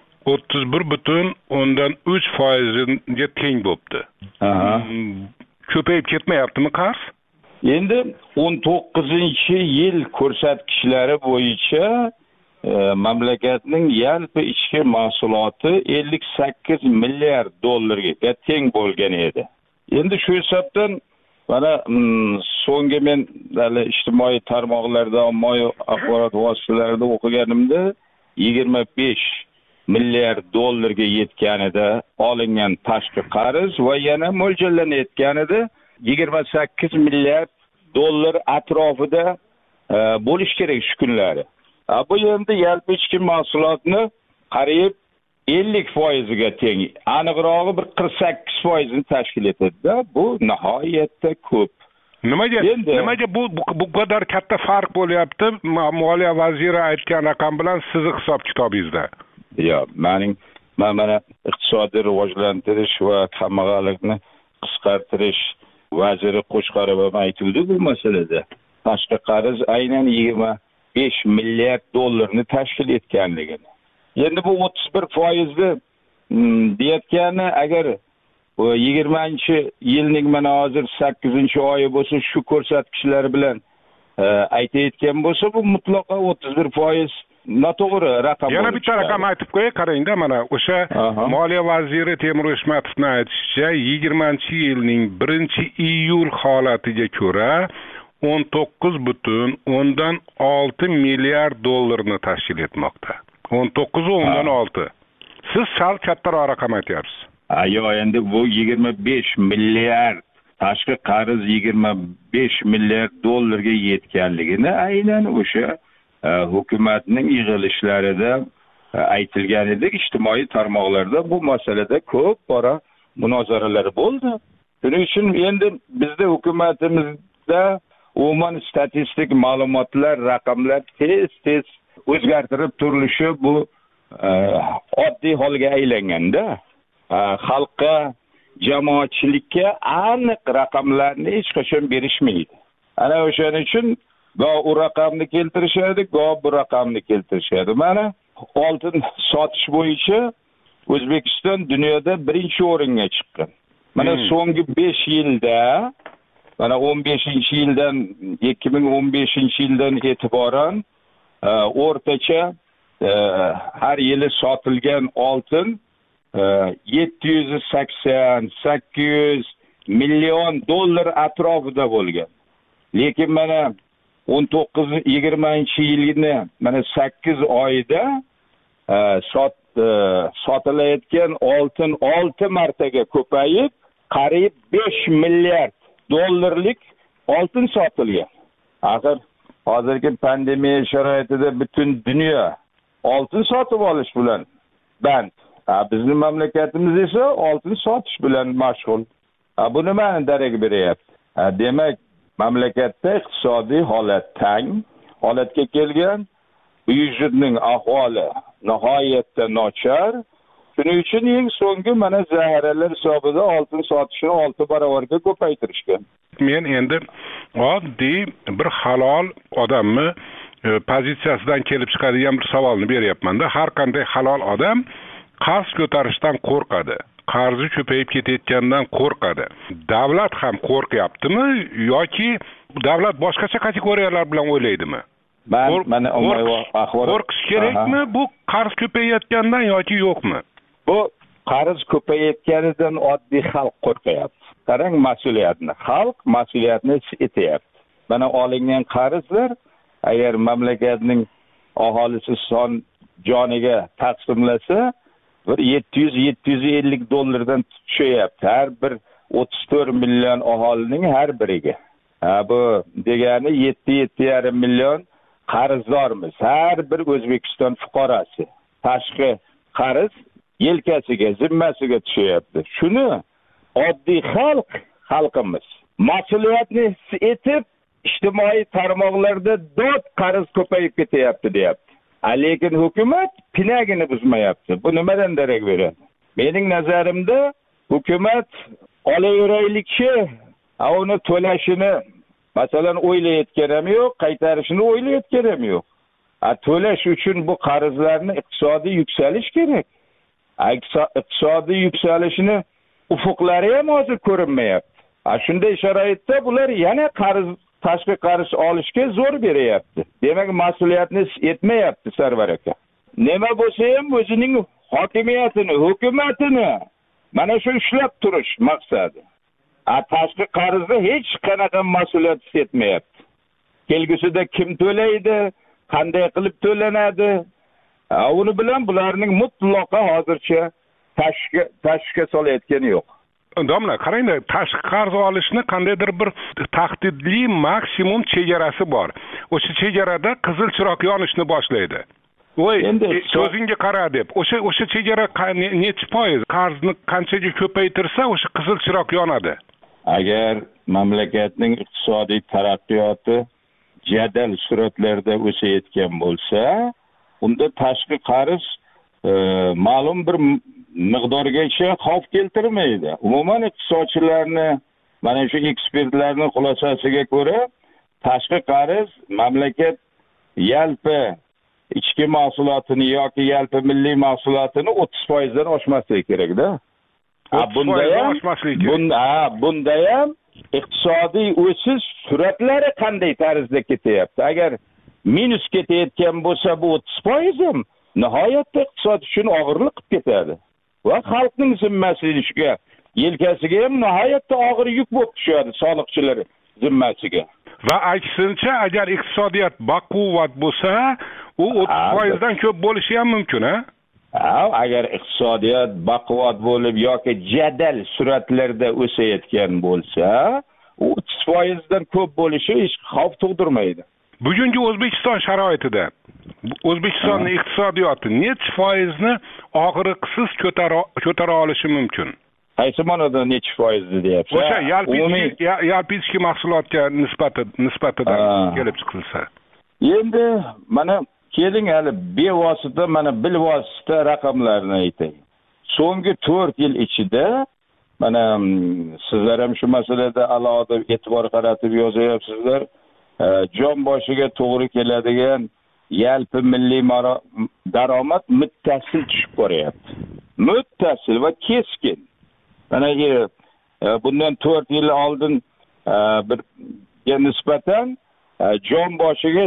31.3% ga teng bo'libdi. Ko'payib ketmayaptimi qarz? Endi 19-yil ko'rsatkichlari bo'yicha mamlakatning yalpi ichki mahsuloti 58 milliard dollarga teng bo'lgan edi. Endi shu hisobdan mana so'nggi men ijtimoiy tarmoqlarda, ommaviy axborot vositalarida o'qiganimda 25 milliard dollarga yetganida olingan tashqi qarz va yana mo'ljallanayotganida 28 milliard dollar atrofida bo'lish kerak shu kunlari. Bu endi yalpi ichki mahsulotni qariyb 50% ga teng. Aniqrog'i bir 48% ni tashkil etadi. Bu nihoyatda ko'p. Nimaga bu qadar katta farq bo'lyapti? Moliya vaziri aytgan raqam bilan sizni hisob kitobingizda. Mana iqtisodiy rivojlantirish va kambag'allikni qisqartirish vaziri Qo'chqorov aytildi bu masalada. tashqi qarz aynan 25 milliard dollarni tashkil etganligini. Endi bu 31% deyotgani agar 20-yilning mana hozir 8-oyi bo'lsa shu ko'rsatkichlar bilan aytayotgan bo'lsa bu mutlaqo 31% noto'g'ri raqam. Yana bitta raqam aytib qo'yay, qarangda, mana o'sha Moliya vaziri Temur Eshmatovning aytishicha 20-yilning 1-iyul holatiga ko'ra 19,6 milliard dollarni tashkil etmoqda. 19,6. Siz sal kattaroq raqam aytyapsiz. Yo'q, endi bu 25 milliard tashqi qarz 25 milliard dollarga yetganligini aynan o'sha hukumatning yig'ilishlarida aytilgan edi. Ijtimoiy tarmoqlarda bu masalada ko'p bora munozaralar bo'ldi. Shuning uchun endi bizda hukumatimizda umuman statistik ma'lumotlar, raqamlar tez o'zgartirib turilishi bu oddiy holga aylanganda, xalqqa, jamoatchilikka aniq raqamlarni hech qachon berishmaydi. Ana o'shaning uchun go u raqamni keltirishadi, go bu raqamni keltirishadi. Mana oltin sotish bo'yicha O'zbekiston dunyoda 1-o'ringa chiqqan. Mana so'nggi 5 yilda, mana 15-yildan 2015-yildan e'tiboran o'rtacha har yili sotilgan oltin 780-800 million dollar atrofida bo'lgan. Lekin mana 19-20-yilni mana 8 oyida sotilayotgan oltin 6 martaga ko'payib, qariyb 5 milliard dollarlik oltin sotilgan. Axir hozirgi pandemiya sharoitida butun dunyo oltin sotib olish bilan band. Bizning mamlakatimiz esa oltin sotish bilan mashg'ul. Bu nimani darak beryapti? Demak, mamlakatda iqtisodiy holat tang holatga kelgan, byudjetning ahvoli nihoyatda nochar. Shuning uchun eng so'nggi mana zaxiralar hisobida oltin sotishni 6 barobarga ko'paytirishgan. Men endi oddiy bir halol odamni pozitsiyasidan kelib chiqadigan bir savolni beryapman-da. Har qanday halol odam qarz ko'tarishdan qo'rqadi. Qarzi ko'payib ketayotgandan qo'rqadi. Davlat ham qo'rqyaptimi yoki davlat boshqacha kategoriyalar bilan o'ylaydimi? Mana qo'rqish kerakmi bu qarz ko'payayotgandan yoki yo'qmi? Bu qarz ko'payayotganidan oddiy xalq qo'rqyapti. Qarang, mas'uliyatni xalq mas'uliyatni etyapti. Mana olingan qarzlar agar mamlakatning aholisi son joniga taqsimlasa bir 700-750 dollardan tushyapti har bir 34 million aholining har biriga. Bu degani 7-7,5 million qarzdormiz. Har bir O'zbekiston fuqarosi tashqi qarz yelkasiga, zimmasiga tushyapti. Shuni oddiy xalqimiz mas'uliyatni his etib ijtimoiy tarmoqlarda dod qarz ko'payib ketyapti deyapti. Lekin hukumat pinagini buzmayapti. Bu nimadan darak beradi? Mening nazarimda hukumat olaveraylikchi, uni to'lashini masalan o'ylayotgan ham yo'q, qaytarishni o'ylayotgan ham yo'q. To'lash uchun bu qarzlarni iqtisodiy yuksalish kerak. Iqtisodiy yuksalishni ufuqlari ham hozir ko'rinmayapti. Shunday sharoitda bular yana tashqi qarz olishga zo'r beryapti. Demak, mas'uliyatni etmayapti Sarvar aka. Nima bo'lsa ham o'zining hokimiyatini, hukumatini mana shu ushlab turish maqsadi. Tashqi qarzni hech qanaqa mas'uliyat etmayapti. Kelgusida kim to'laydi, qanday qilib to'lanadi? Uni bilan bularning mutlaqo hozircha tashkilga solayotgani yo'q. Domla, qarangda, tashqi qarz olishni qandaydir bir tahdidli maksimum chegarasi bor. O'sha chegarada qizil chiroq yonishni boshlaydi. Endi so'zingga qara deb. O'sha chegara necha foiz? Qarzni qanchaga ko'paytirsa, o'sha qizil chiroq yonadi. Agar mamlakatning iqtisodiy taraqqiyoti jadal sur'atlarda o'sayotgan bo'lsa, unda tashqi qarz ma'lum bir miqdorgacha xavf keltirmaydi. Umuman iqtisodchilarni, mana shu ekspertlarning xulosasiga ko'ra, tashqi qarz mamlakat yalpi ichki mahsulotini yoki yalpi milliy mahsulotini 30% oshmasligi kerakda. Bunda ham iqtisodiy o'sish sur'atlari qanday tarzda ketyapti? Agar minus ketayotgan bo'lsa bu 30% ham nihoyatda iqtisod uchun og'irlik qilib ketadi. Va xalqning zimmasiga, yelkasiga ham nihoyatda og'ir yuk bo'lib tushadi soliqchilar zimmasiga. Va aksincha, agar iqtisodiyot baquvvat bo'lsa, u 30% dan ko'p bo'lishi ham mumkin, ha? Agar iqtisodiyot baquvvat bo'lib yoki jadal sur'atlarda o'sayotgan bo'lsa, u 30% dan ko'p bo'lishi hech xavf tug'dirmaydi. Bugungi O'zbekiston sharoitida O'zbekistonning iqtisodiyoti necha foizni og'riqsiz ko'tara olishi mumkin? Qaysi ma'noda necha foizni deyapsiz? O'sha yalpi ichki mahsulotga nisbatidan kelib chiqilsa. Endi mana keling hali bevosita mana bilvosita raqamlarni aytay. So'nggi 4 yil ichida mana sizlar ham shu masalada alohida e'tibor qaratib yozayapsizlar. Jon boshiga to'g'ri keladigan yalpi milliy daromad muttasil tushib boryapti. Muttasil va keskin. Mana bundan 4 yil oldin birga nisbatan jon boshiga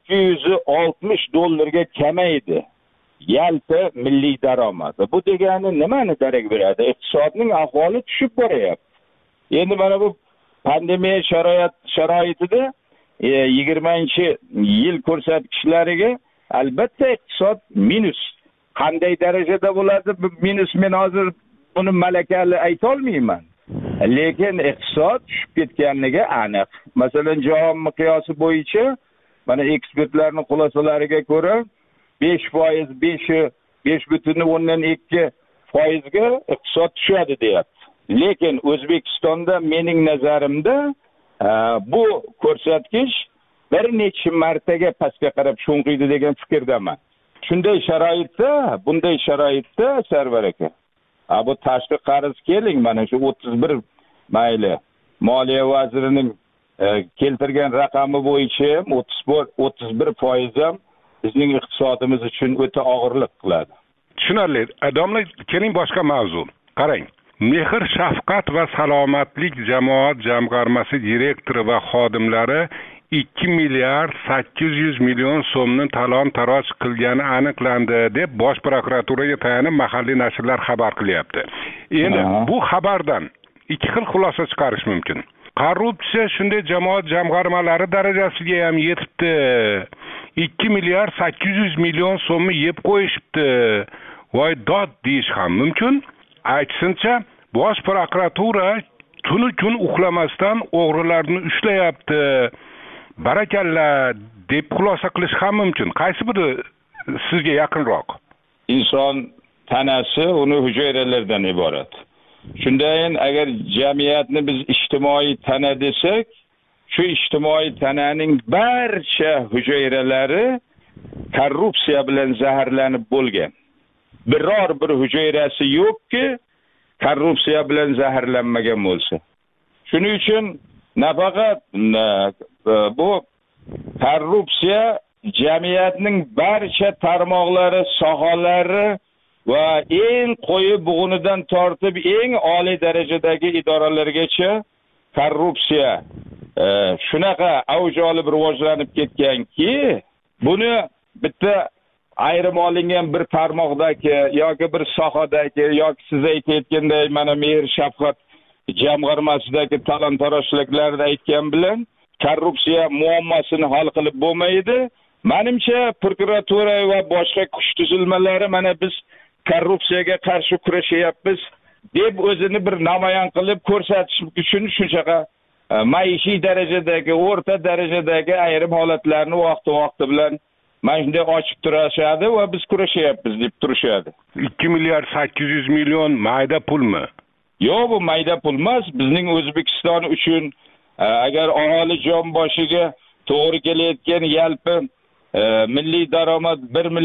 $860 kamaydi. Yalpi milliy daromad. Bu degani nimani darak beradi? Iqtisodning ahvoli tushib boryapti. Endi mana bu pandemiya sharoitida 20-yil ko'rsatkichlariga albatta iqtisod minus. Qanday darajada bo'ladi bu minus, men hozir buni malakali ayta olmayman. Lekin iqtisod tushib ketganligi aniq. Masalan, jahon miqyosi bo'yicha mana ekspertlarning xulosalariga ko'ra 5.2% ga iqtisod tushadi deyapti. Lekin O'zbekistonda mening nazarimda bu ko'rsatkich bir necha martaga pastga qarab sho'ng'iydi degan fikrdaman. Bunday sharoitda Sarvar aka, bu tashqi qarz keling, mana shu 31 mayli Moliya vazirining keltirgan raqami bo'yicha 31% ham bizning iqtisodimiz uchun o'ta og'irlik qiladi. Tushunarli. Domla, keling boshqa mavzu. Qarang. Mehr shafqat va salomatlik jamoat jamg'armasi direktori va xodimlari 2 milliard 800 million so'mni talon-taroj qilgani aniqlandi deb Bosh prokuraturaga tayanib mahalliy nashrlar xabar qilyapti. Endi bu xabardan ikki xil xulosa chiqarish mumkin. Korrupsiya shunday jamoat jamg'armalari darajasiga ham yetibdi. 2 milliard 800 million so'mni yeb qo'yishibdi. Voy dod deyish ham mumkin. Aksincha, Bosh prokuratura tuni kun uxlamasdan o'g'rilarni ushlayapti. Barakalla deb xulosa qilish ham mumkin. Qaysi biri sizga yaqinroq? Inson tanasi uni hujayralardan iborat. Shundayin agar jamiyatni biz ijtimoiy tana desak, shu ijtimoiy tananing barcha hujayralari korrupsiya bilan zaharlanib bo'lgan. Biror bir hujayrasi yo'qki korrupsiya bilan zaharlanmagan bo'lsa. Shuning uchun nafaqat bu korrupsiya jamiyatning barcha tarmoqlari, sohalari va eng qo'yi bug'unidan tortib eng oliy darajadagi idoralargacha korrupsiya shunaqa avj olib rivojlanib ketganki, buni bitta ayrim olingan bir tarmoqdagi yoki bir sohadagi yoki siz aytayotganday mana mehr shafqat jamg'armasidagi talon-tarojliklarda aytgan bilan korrupsiya muammosini hal qilib bo'lmaydi. Menimcha prokuratura va boshqa kuch tuzilmalari mana biz korrupsiyaga qarshi kurashyapmiz deb o'zini bir namoyon qilib ko'rsatish uchun shunchaqa maishiy darajadagi, o'rta darajadagi ayrim holatlarni vaqti bilan mana shunday ochib turishadi va biz kurashyapmiz deb turishadi. 2 milliard 800 million mayda pulmi? Yo'q, bu mayda pul emas. Bizning O'zbekiston uchun agar aholi jon boshiga to'g'ri kelayotgan yalpi milliy daromad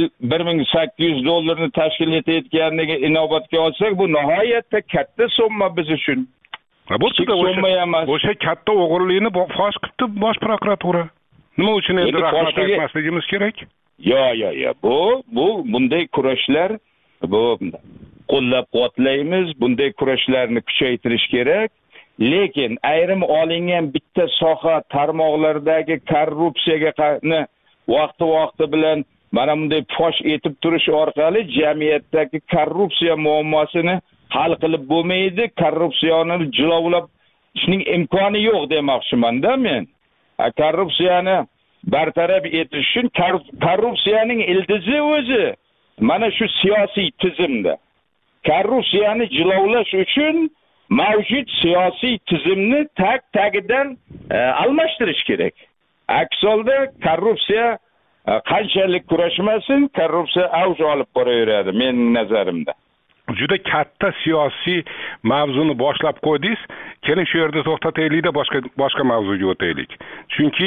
$1,800 tashkil etayotganligi inobatga olsak, bu nihoyatda katta summa biz uchun. O'sha katta o'g'irlikni fosh qilibdi bosh prokuratura. Nima uchun endi rahmat aytmasligimiz kerak? Yo. Bu bunday kurashlar bu qo'llab-quvvatlaymiz. Bunday kurashlarni kuchaytirish kerak. Lekin ayrim olingan bitta soha tarmoqlardagi korrupsiyaga vaqti bilan mana bunday fosh etib turish orqali jamiyatdagi korrupsiya muammosini hal qilib bo'lmaydi. Korrupsiyani jilovlab ishning imkoni yo'q demoqchiman-da men. Korrupsiyani bartaraf etish uchun korrupsiyaning ildizi o'zi mana shu siyosiy tizimda. Korrupsiyani jilovlash uchun mavjud siyosiy tizimni tag-tagidan almashtirish kerak. Aks holda korrupsiya qanchalik kurashmasin, korrupsiya avj olib boraveradi mening nazarimda. Juda katta siyosiy mavzuni boshlab qo'ydingiz. Keling shu yerda to'xtataylik-da, boshqa mavzuga o'taylik. Chunki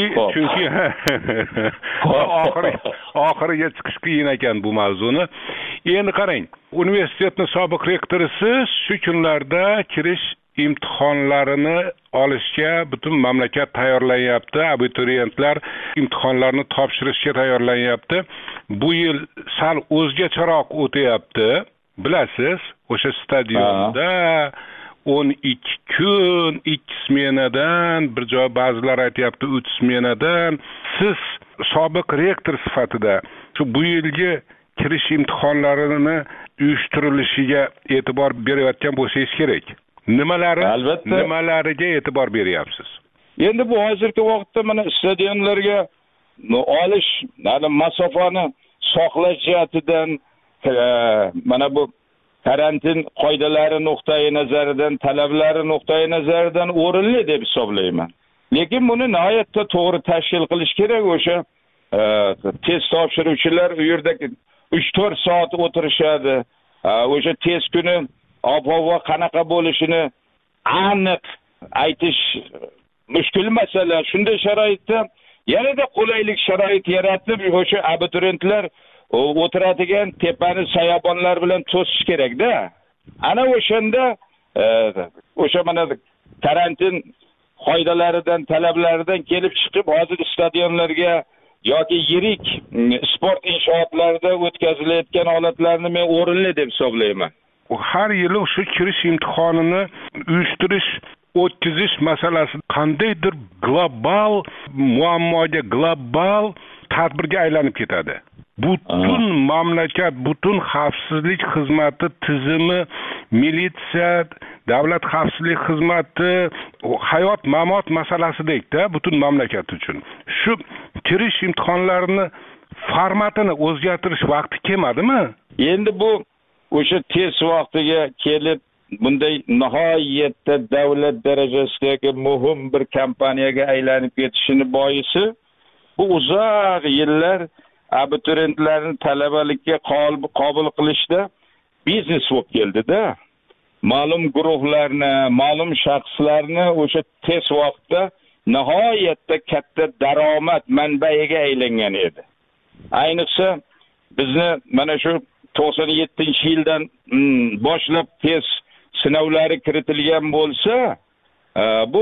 oxiriga chiqish qiyin ekan bu mavzuni. Endi qarang, universitetning sobiq rektorisiz shu kunlarda kirish imtihonlarini olishga butun mamlakat tayyorlanyapti. Abituriyentlar imtihonlarni topshirishga tayyorlanyapti. Bu yil sal o'zgacharoq o'tyapti. Bilasiz, o'sha stadionda 12 kun, 2 smenadan, bir joy ba'zilar aytayapti 3 smenadan. Siz sobiq rektor sifatida shu bu yilgi kirish imtihonlarini uyushtirilishiga e'tibor berayotgan bo'lsangiz kerak. Nimalariga e'tibor beryapsiz? Endi bu hozirgi vaqtda mana stadionlarga olish, masofani saqlash jihatidan mana bu karantin qoidalari nuqtai nazaridan, talablari nuqtai nazaridan o'rinli deb hisoblayman. Lekin buni nihoyatda to'g'ri tashkil qilish kerak. O'sha test topshiruvchilar u yerda 3-4 soat o'tirishadi. O'sha test kuni ob-havo qanaqa bo'lishini aniq aytish mushkul masala. Shunday sharoitda yanada qulaylik sharoit yaratib, o'sha abituriyentlar o'tiradigan tepani soyabonlar bilan to'sish kerak-da. Ana o'shanda o'sha mana karantin qoidalaridan, talablaridan kelib chiqib, hozir stadionlarga yoki yirik sport inshootlarida o'tkazilayotgan holatlarni men o'rinli deb hisoblayman. Har yili shu kirish imtihonini uyushtirish, o'tkazish masalasi qandaydir global muammoga, global tadbirga aylanib ketadi. Butun mamlakat, butun xavfsizlik xizmati tizimi, militsiya, davlat xavfsizlik xizmati hayot-mamot masalasidek-da butun mamlakat uchun. Shu kirish imtihonlarini formatini o'zgartirish vaqti kelmadimi? Endi bu o'sha test vaqtiga kelib bunday nihoyatda davlat darajasidagi muhim bir kompaniyaga aylanib ketishini boisi bu uzoq yillar abituriyentlarni talabalikka qabul qilishda biznes bo'lib keldi-da. Ma'lum guruhlarni, ma'lum shaxslarni o'sha test vaqtida nihoyatda katta daromad manbaiga aylangan edi. Ayniqsa bizni mana shu 97-yildan boshlab test sinovlari kiritilgan bo'lsa, bu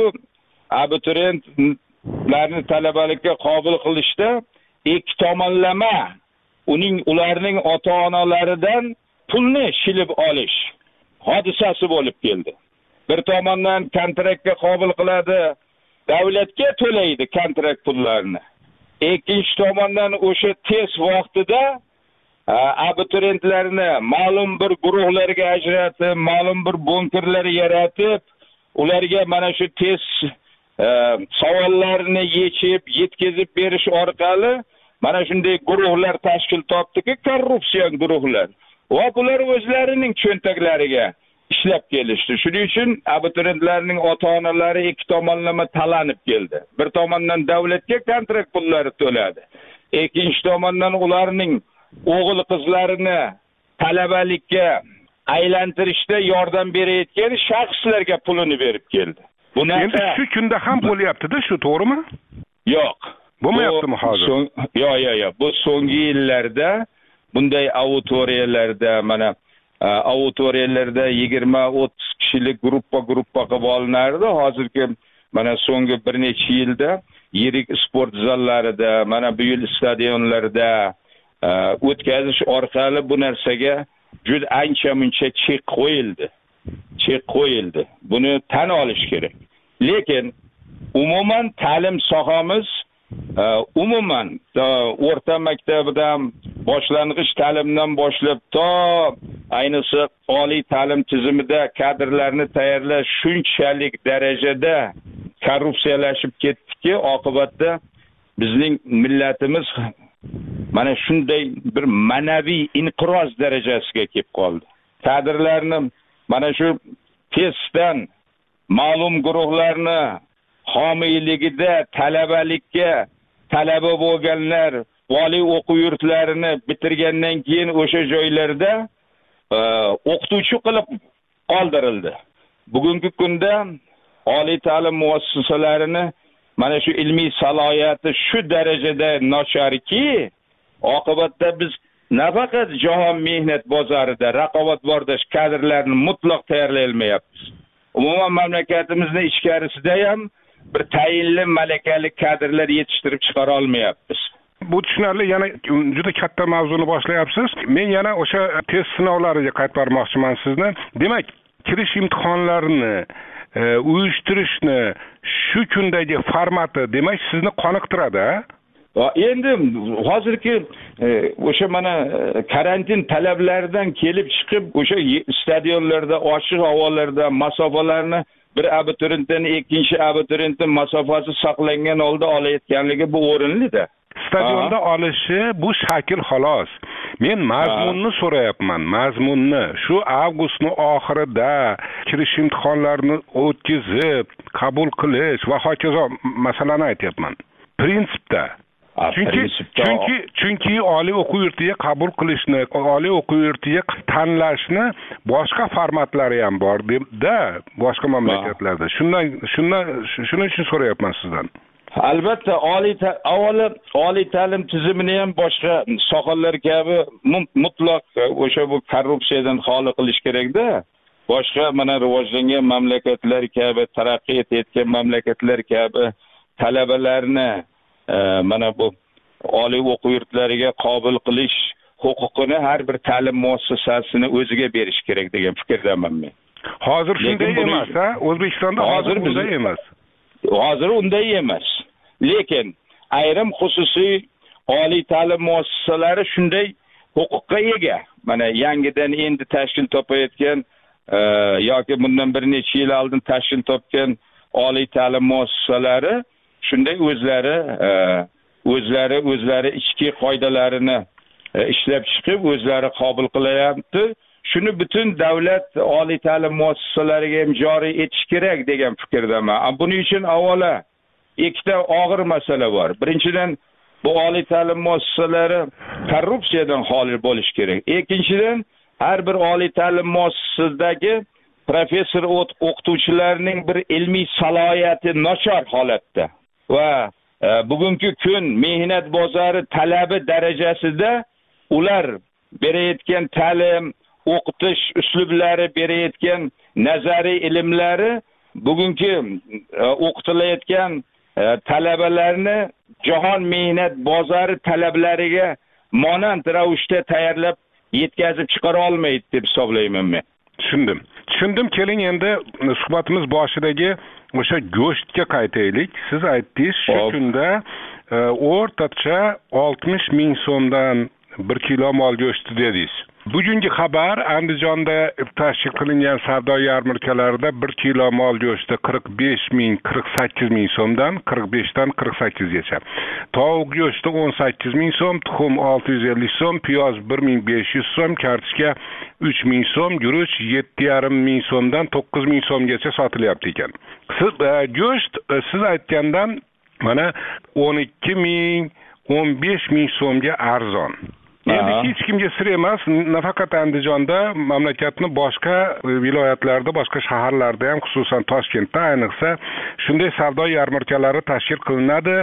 abituriyentlarni talabalikka qabul qilishda ikki tomonlama ularning ota-onalaridan pulni shilib olish hodisasi bo'lib keldi. Bir tomondan kontraktga qabul qiladi, davlatga to'laydi kontrakt pullarini. Ikkinchi tomondan o'sha test vaqtida abituriyentlarni ma'lum bir guruhlarga ajratib, ma'lum bir bunkerlar yaratib, ularga mana shu test savollarini yechib, yetkazib berish orqali mana shunday guruhlar tashkil topdiki, korrupsiya guruhlar. Va bular o'zlarining cho'ntaklariga ishlab kelishdi. Shuning uchun abituriyentlarning ota-onalari ikki tomonlama talanib keldi. Bir tomondan davlatga kontrakt pullari to'ladi. Ikkinchi tomondan ularning o'g'il qizlarini talabalikka aylantirishda yordam berayotgan shaxslarga pulini berib keldi. Endi shu kunda ham bo'lyapti-da, shu to'g'rimi? Yo'q. Bo'lmayaptimi hozir? Yo'q. Bu so'nggi yillarda bunday auditoriyalarda mana auditoriyalarda 20-30 kishilik gruppa qilib olinardi. Hozirgi mana so'nggi bir necha yilda yirik sport zallarida, mana bu yil stadionlarda o'tkazish orqali bu narsaga juda ancha-muncha chek qo'yildi. Buni tan olish kerak. Lekin umuman ta'lim sohamiz umuman o'rta maktabdan boshlang'ich ta'limdan boshlab to ayniqsa oliy ta'lim tizimida kadrlarni tayyorlash shunchalik darajada korrupsiyalashib ketdiki, oqibatda bizning millatimiz mana shunday bir ma'naviy inqiroz darajasiga kelib qoldi. Kadrlarni mana shu testdan ma'lum guruhlarni homiyligida talabalikka talaba bo'lganlar oliy o'quv yurtlarini bitirgandan keyin o'sha joylarda o'qituvchi qilib qoldirildi. Bugungi kunda oliy ta'lim muassasalarini mana shu ilmiy salohiyati shu darajada nacharki, oqibatda biz nafaqat jahon mehnat bozorida raqobatbardosh kadrlarni mutlaq tayyorlay olmayapmiz. Umuman mamlakatimizning ichkarisida ham bir tayinli malakali kadrlar yetishtirib chiqara olmayapmiz. Bu tushunarli, yana juda katta mavzuni boshlayapsiz. Men yana o'sha test sinovlariga qaytarmoqchiman sizni. Demak, kirish imtihonlarini uyushtirishni shu kundagi formati demak sizni qoniqtiradi. Endi hozirgi o'sha mana karantin talablaridan kelib chiqib o'sha stadionlarda ochiq havolarda masofalarni bir abituriyentdan ikkinchi abituriyentning masofasi saqlangan holda olayotganligi bu o'rinli-da. Stadionda olishi bu shakl xolos. Men mazmunni so'rayapman. Mazmunni shu avgustning oxirida kirish imtihonlarini o'tkazib, qabul qilish va hokazo masalani aytyapman. Prinsipda. Chunki oliy o'quv yurtiga qabul qilishni, oliy o'quv yurtiga tanlashni boshqa formatlari ham bor-da, boshqa mamlakatlarda. Shuning uchun so'rayapman sizdan. Albatta oliy ta'lim tizimini ham boshqa sohalar kabi mutlaq o'sha bu korrupsiyadan xoli qilish kerak-da. Boshqa mana rivojlangan mamlakatlar kabi, taraqqiy etayotgan mamlakatlar kabi talabalarni mana bu oliy o'quv yurtlariga qabul qilish huquqini har bir ta'lim muassasasini o'ziga berish kerak degan fikrdaman men. Hozir shunday emas, O'zbekistonda hozir bunday emas. Hozir unday emas. Lekin ayrim xususiy oliy ta'lim muassasalari shunday huquqqa ega. Mana yangidan endi tashkil topayotgan yoki bundan bir necha yil oldin tashkil topgan oliy ta'lim muassasalari shunday o'zlari ichki qoidalarini ishlab chiqib o'zlari qabul qilyapti. Shuni butun davlat oliy ta'lim muassasalariga ham joriy etish kerak degan fikrdaman. Buning uchun avvalo ikkita og'ir masala bor. Birinchidan bu oliy ta'lim muassasalari korrupsiyadan xoli bo'lishi kerak. Ikkinchidan har bir oliy ta'lim muassasasidagi professor o'qituvchilarning bir ilmiy salohiyati nachar holatda va bugungi kun mehnat bozori talabi darajasida ular berayotgan ta'lim, o'qitish uslublari, berayotgan nazariy ilmlari bugungi o'qitilayotgan talabalarni jahon mehnat bozori talablariga monand ravishda tayyorlab yetkazib chiqara olmaydi deb hisoblayman men. Tushundim. Keling endi suhbatimiz boshidagi o'sha go'shtga qaytaylik. Siz aytdingiz shu kunda o'rtacha 60 ming so'mdan 1 kilo mol go'shti dedingiz. Bugungi xabar Andijonda tashkil qilingan savdo yarmarkalarida 1 kilo mol go'shti 45 ming, 48 ming so'mdan 45 dan 48 gacha. Tovuq go'shti 18 ming so'm, tuxum 650 so'm, piyoz 1500 so'm, kartoshka 3 ming so'm, guruch 7,5 ming so'mdan 9 ming so'mgacha sotilyapti ekan. Go'sht siz aytgandan mana 12 ming, 15 ming so'mga arzon. Endi hech kimga sir emas, nafaqat Andijonda, mamlakatning boshqa viloyatlarida, boshqa shaharlarda ham, xususan Toshkentda ayniqsa shunday savdo yarmarkalari tashkil qilinadi,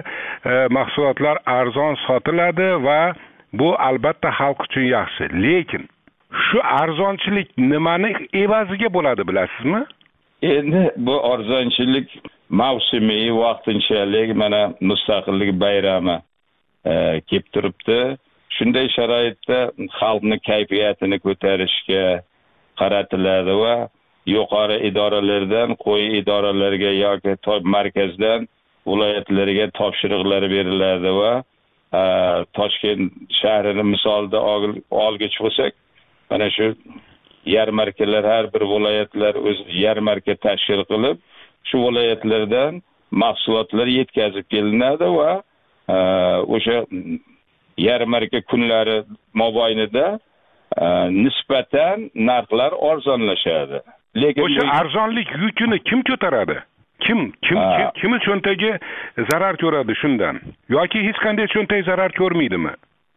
mahsulotlar arzon sotiladi va bu albatta xalq uchun yaxshi. Lekin Shu arzonchilik nimani evaziga bo'ladi bilasizmi? Endi bu arzonchilik mavsumiy, vaqtinchalik, mana mustaqillik bayrami kelib turibdi. Shunday sharoitda xalqni kayfiyatini ko'tarishga qaratiladi va yuqori idoralardan quyi idoralarga yoki markazdan viloyatlarga topshiriqlar beriladi va Toshkent shahrini misolda olgich bo'lsak, mana shu yarmarkalar, har bir viloyatlar o'z yarmarka tashkil qilib, shu viloyatlardan mahsulotlar yetkazib kelinadi va o'sha yarmarka kunlari mobaynida nisbatan narxlar arzonlashadi. Lekin o'sha arzonlik yukini kim ko'taradi? Kimi cho'ntagi zarar ko'radi shundan? Yoki hech qanday cho'ntak zarar ko'rmaydimi?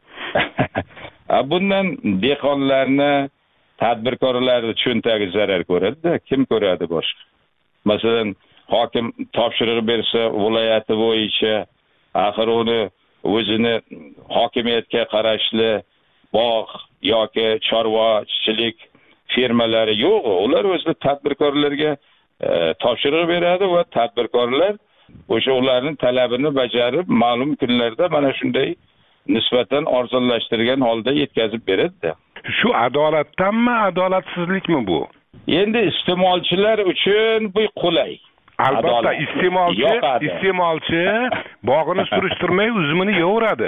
Bundan dehqonlarni, tadbirkorlarning cho'ntagi zarar ko'radi. Kim ko'radi boshqa? Masalan, hokim topshiriq bersa, viloyati bo'yicha axir uni o'zini hokimiyatga qarashli bog' yoki chorvachilik firmalari yo'q. Ular o'zlari tadbirkorlarga topshiriq beradi va tadbirkorlar o'sha ularning talabini bajarib, ma'lum kunlarda mana shunday nisbatan arzonlashtirgan holda yetkazib beradi. Shu adolatdanmi, adolatsizlikmi bu? Endi iste'molchilar uchun bu qulay. Albatta, iste'molchi bog'ini surishtirmay uzumini yo'radi.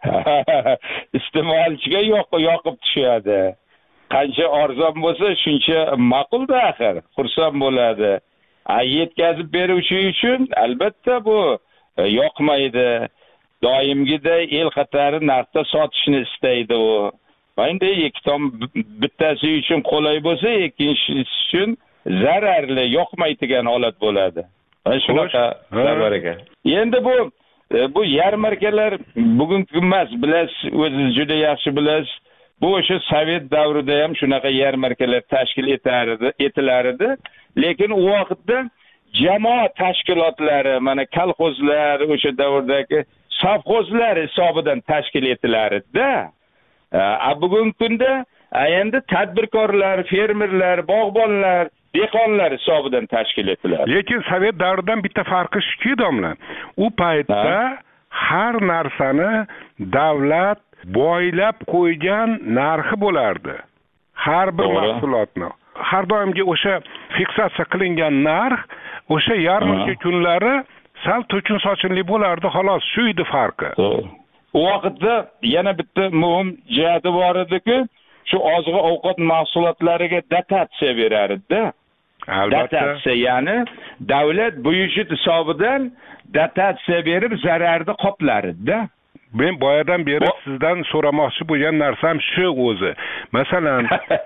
Iste'molchiga yoqib tushadi. Qancha arzon bo'lsa, shuncha ma'qulda axir, xursand bo'ladi. Yetkazib beruvchi uchun albatta bu yoqmaydi. Doimgiday el qatari narxda sotishni istaydi u. Endi ikki tom bittasi uchun qulay bo'lsa, ikkinchisi uchun zararli, yoqmaydigan holat bo'ladi. Shunaqa baraka. Endi bu yarmarkalar bugungi emas, bilasiz, o'zingiz juda yaxshi bilasiz. Bu o'sha Sovet davrida ham shunaqa yarmarkalar tashkil etilar edi. Lekin u vaqtda jamoat tashkilotlari, mana kolxozlar, o'sha davrdagi sovxozlar hisobidan tashkil etilar edi-da. Bugungi kunda endi tadbirkorlar, fermerlar, bog'bonlar, dehqonlar hisobidan tashkil etiladi. Lekin Sovet davridan bitta farqi shuki, domla, u paytda har narsani davlat boylab qo'ygan narxi bo'lardi. Har bir mahsulotni. Har doimgi o'sha fiksatsiya qilingan narx o'sha yarmarka kunlari sal to'kin sochinli bo'lardi, xolos, shu edi farqi. U vaqtda yana bitta muhim jihati bor ediki, shu oziq-ovqat mahsulotlariga dotatsiya berar edi-da. Albatta. Dotatsiya, ya'ni davlat byudjet hisobidan dotatsiya berib zararni qoplar edi-da. Men boyadan beri sizdan so'ramoqchi bo'lgan narsam shu o'zi. Masalan,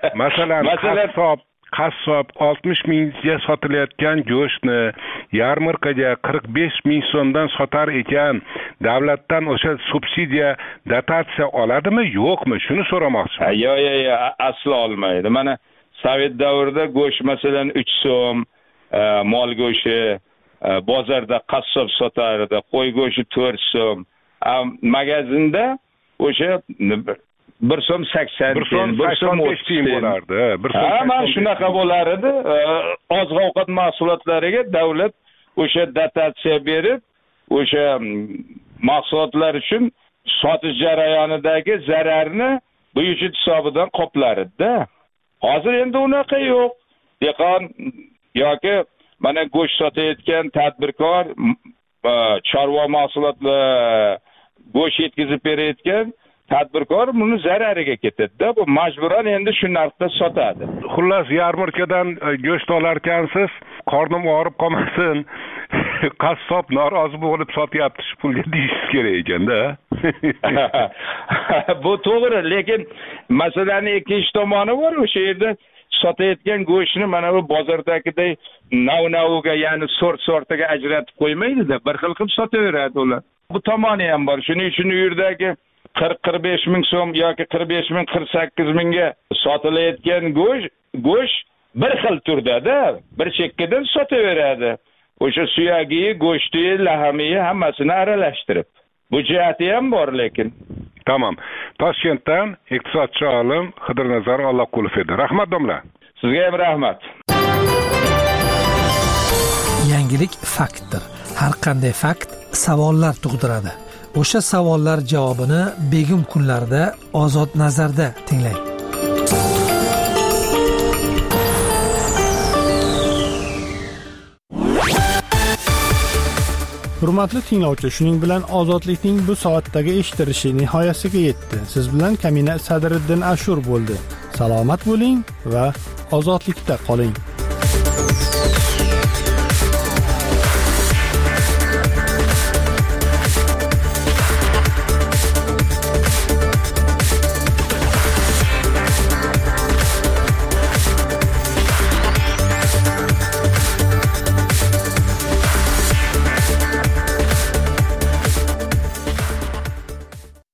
qassob 60 mingga sotilayotgan go'shtni yarmarkaga 45 ming so'mdan sotar ekan, davlatdan o'sha subsidiya, dotatsiya oladimi, yo'qmi? Shuni so'ramoqchiman. Yo'q, aslo olmaydi. Mana Sovet davrida go'sht masalan 3 so'm, mol go'shti bozorda qassob sotardi, qo'y go'shti 4 so'm. Magazinda o'sha 1 so'm 80 tiyin, 1 so'm 30 tiyin bo'lardi. Mana shunaqa bo'lar edi. Oziq-ovqat mahsulotlariga davlat o'sha dotatsiya berib, o'sha mahsulotlar uchun sotish jarayonidagi zararni byudjet hisobidan qoplar edi-da. Hozir endi unaqa yo'q. Dehqon yoki mana go'sht sotayotgan tadbirkor, chorva mahsulotlar go'sht yetkazib berayotgan tadbirkor buni zarariga ketadi-da. Bu majburan endi shu narxda sotadi. Xullas, yarmarkadan go'sht olarkansiz, qornim og'rib qolmasin, qassob norozi bo'lib sotyapti shu pulga deyishingiz kerak ekan-da. Bu to'g'ri, lekin masalaning ikkinchi tomoni bor. O'sha yerda sotayotgan go'shtni mana bu bozordagiday nav-naviga, ya'ni sort-sortiga ajratib qo'ymaydi-da, bir xil qilib sotaveradi ular. Bu tomoni ham bor. Shuning uchun u yerdagi 40-45 ming so'm yoki 45 ming 48 mingga sotilayotgan go'sht bir xil turda-da, bir chekkadan sotaveradi. O'sha suyagi, go'shti, lahami hammasini aralashtirib. Bu jihati ham bor lekin. Tamam. Toshkentdan iqtisodchi olim Xidirnazar Alloqulov edi. Rahmat domla. Sizga ham rahmat. Yangilik faktdir. Har qanday fakt savollar tug'diradi. O'sha savollar javobini begim kunlarida Ozod nazarda tinglang. Hurmatli tinglovchi, shuning bilan ozodlikning bu soatdagi eshittirishi nihoyasiga yetdi. Siz bilan Kamina Sadriddin Ashur bo'ldi. Salomat bo'ling va ozodlikda qoling.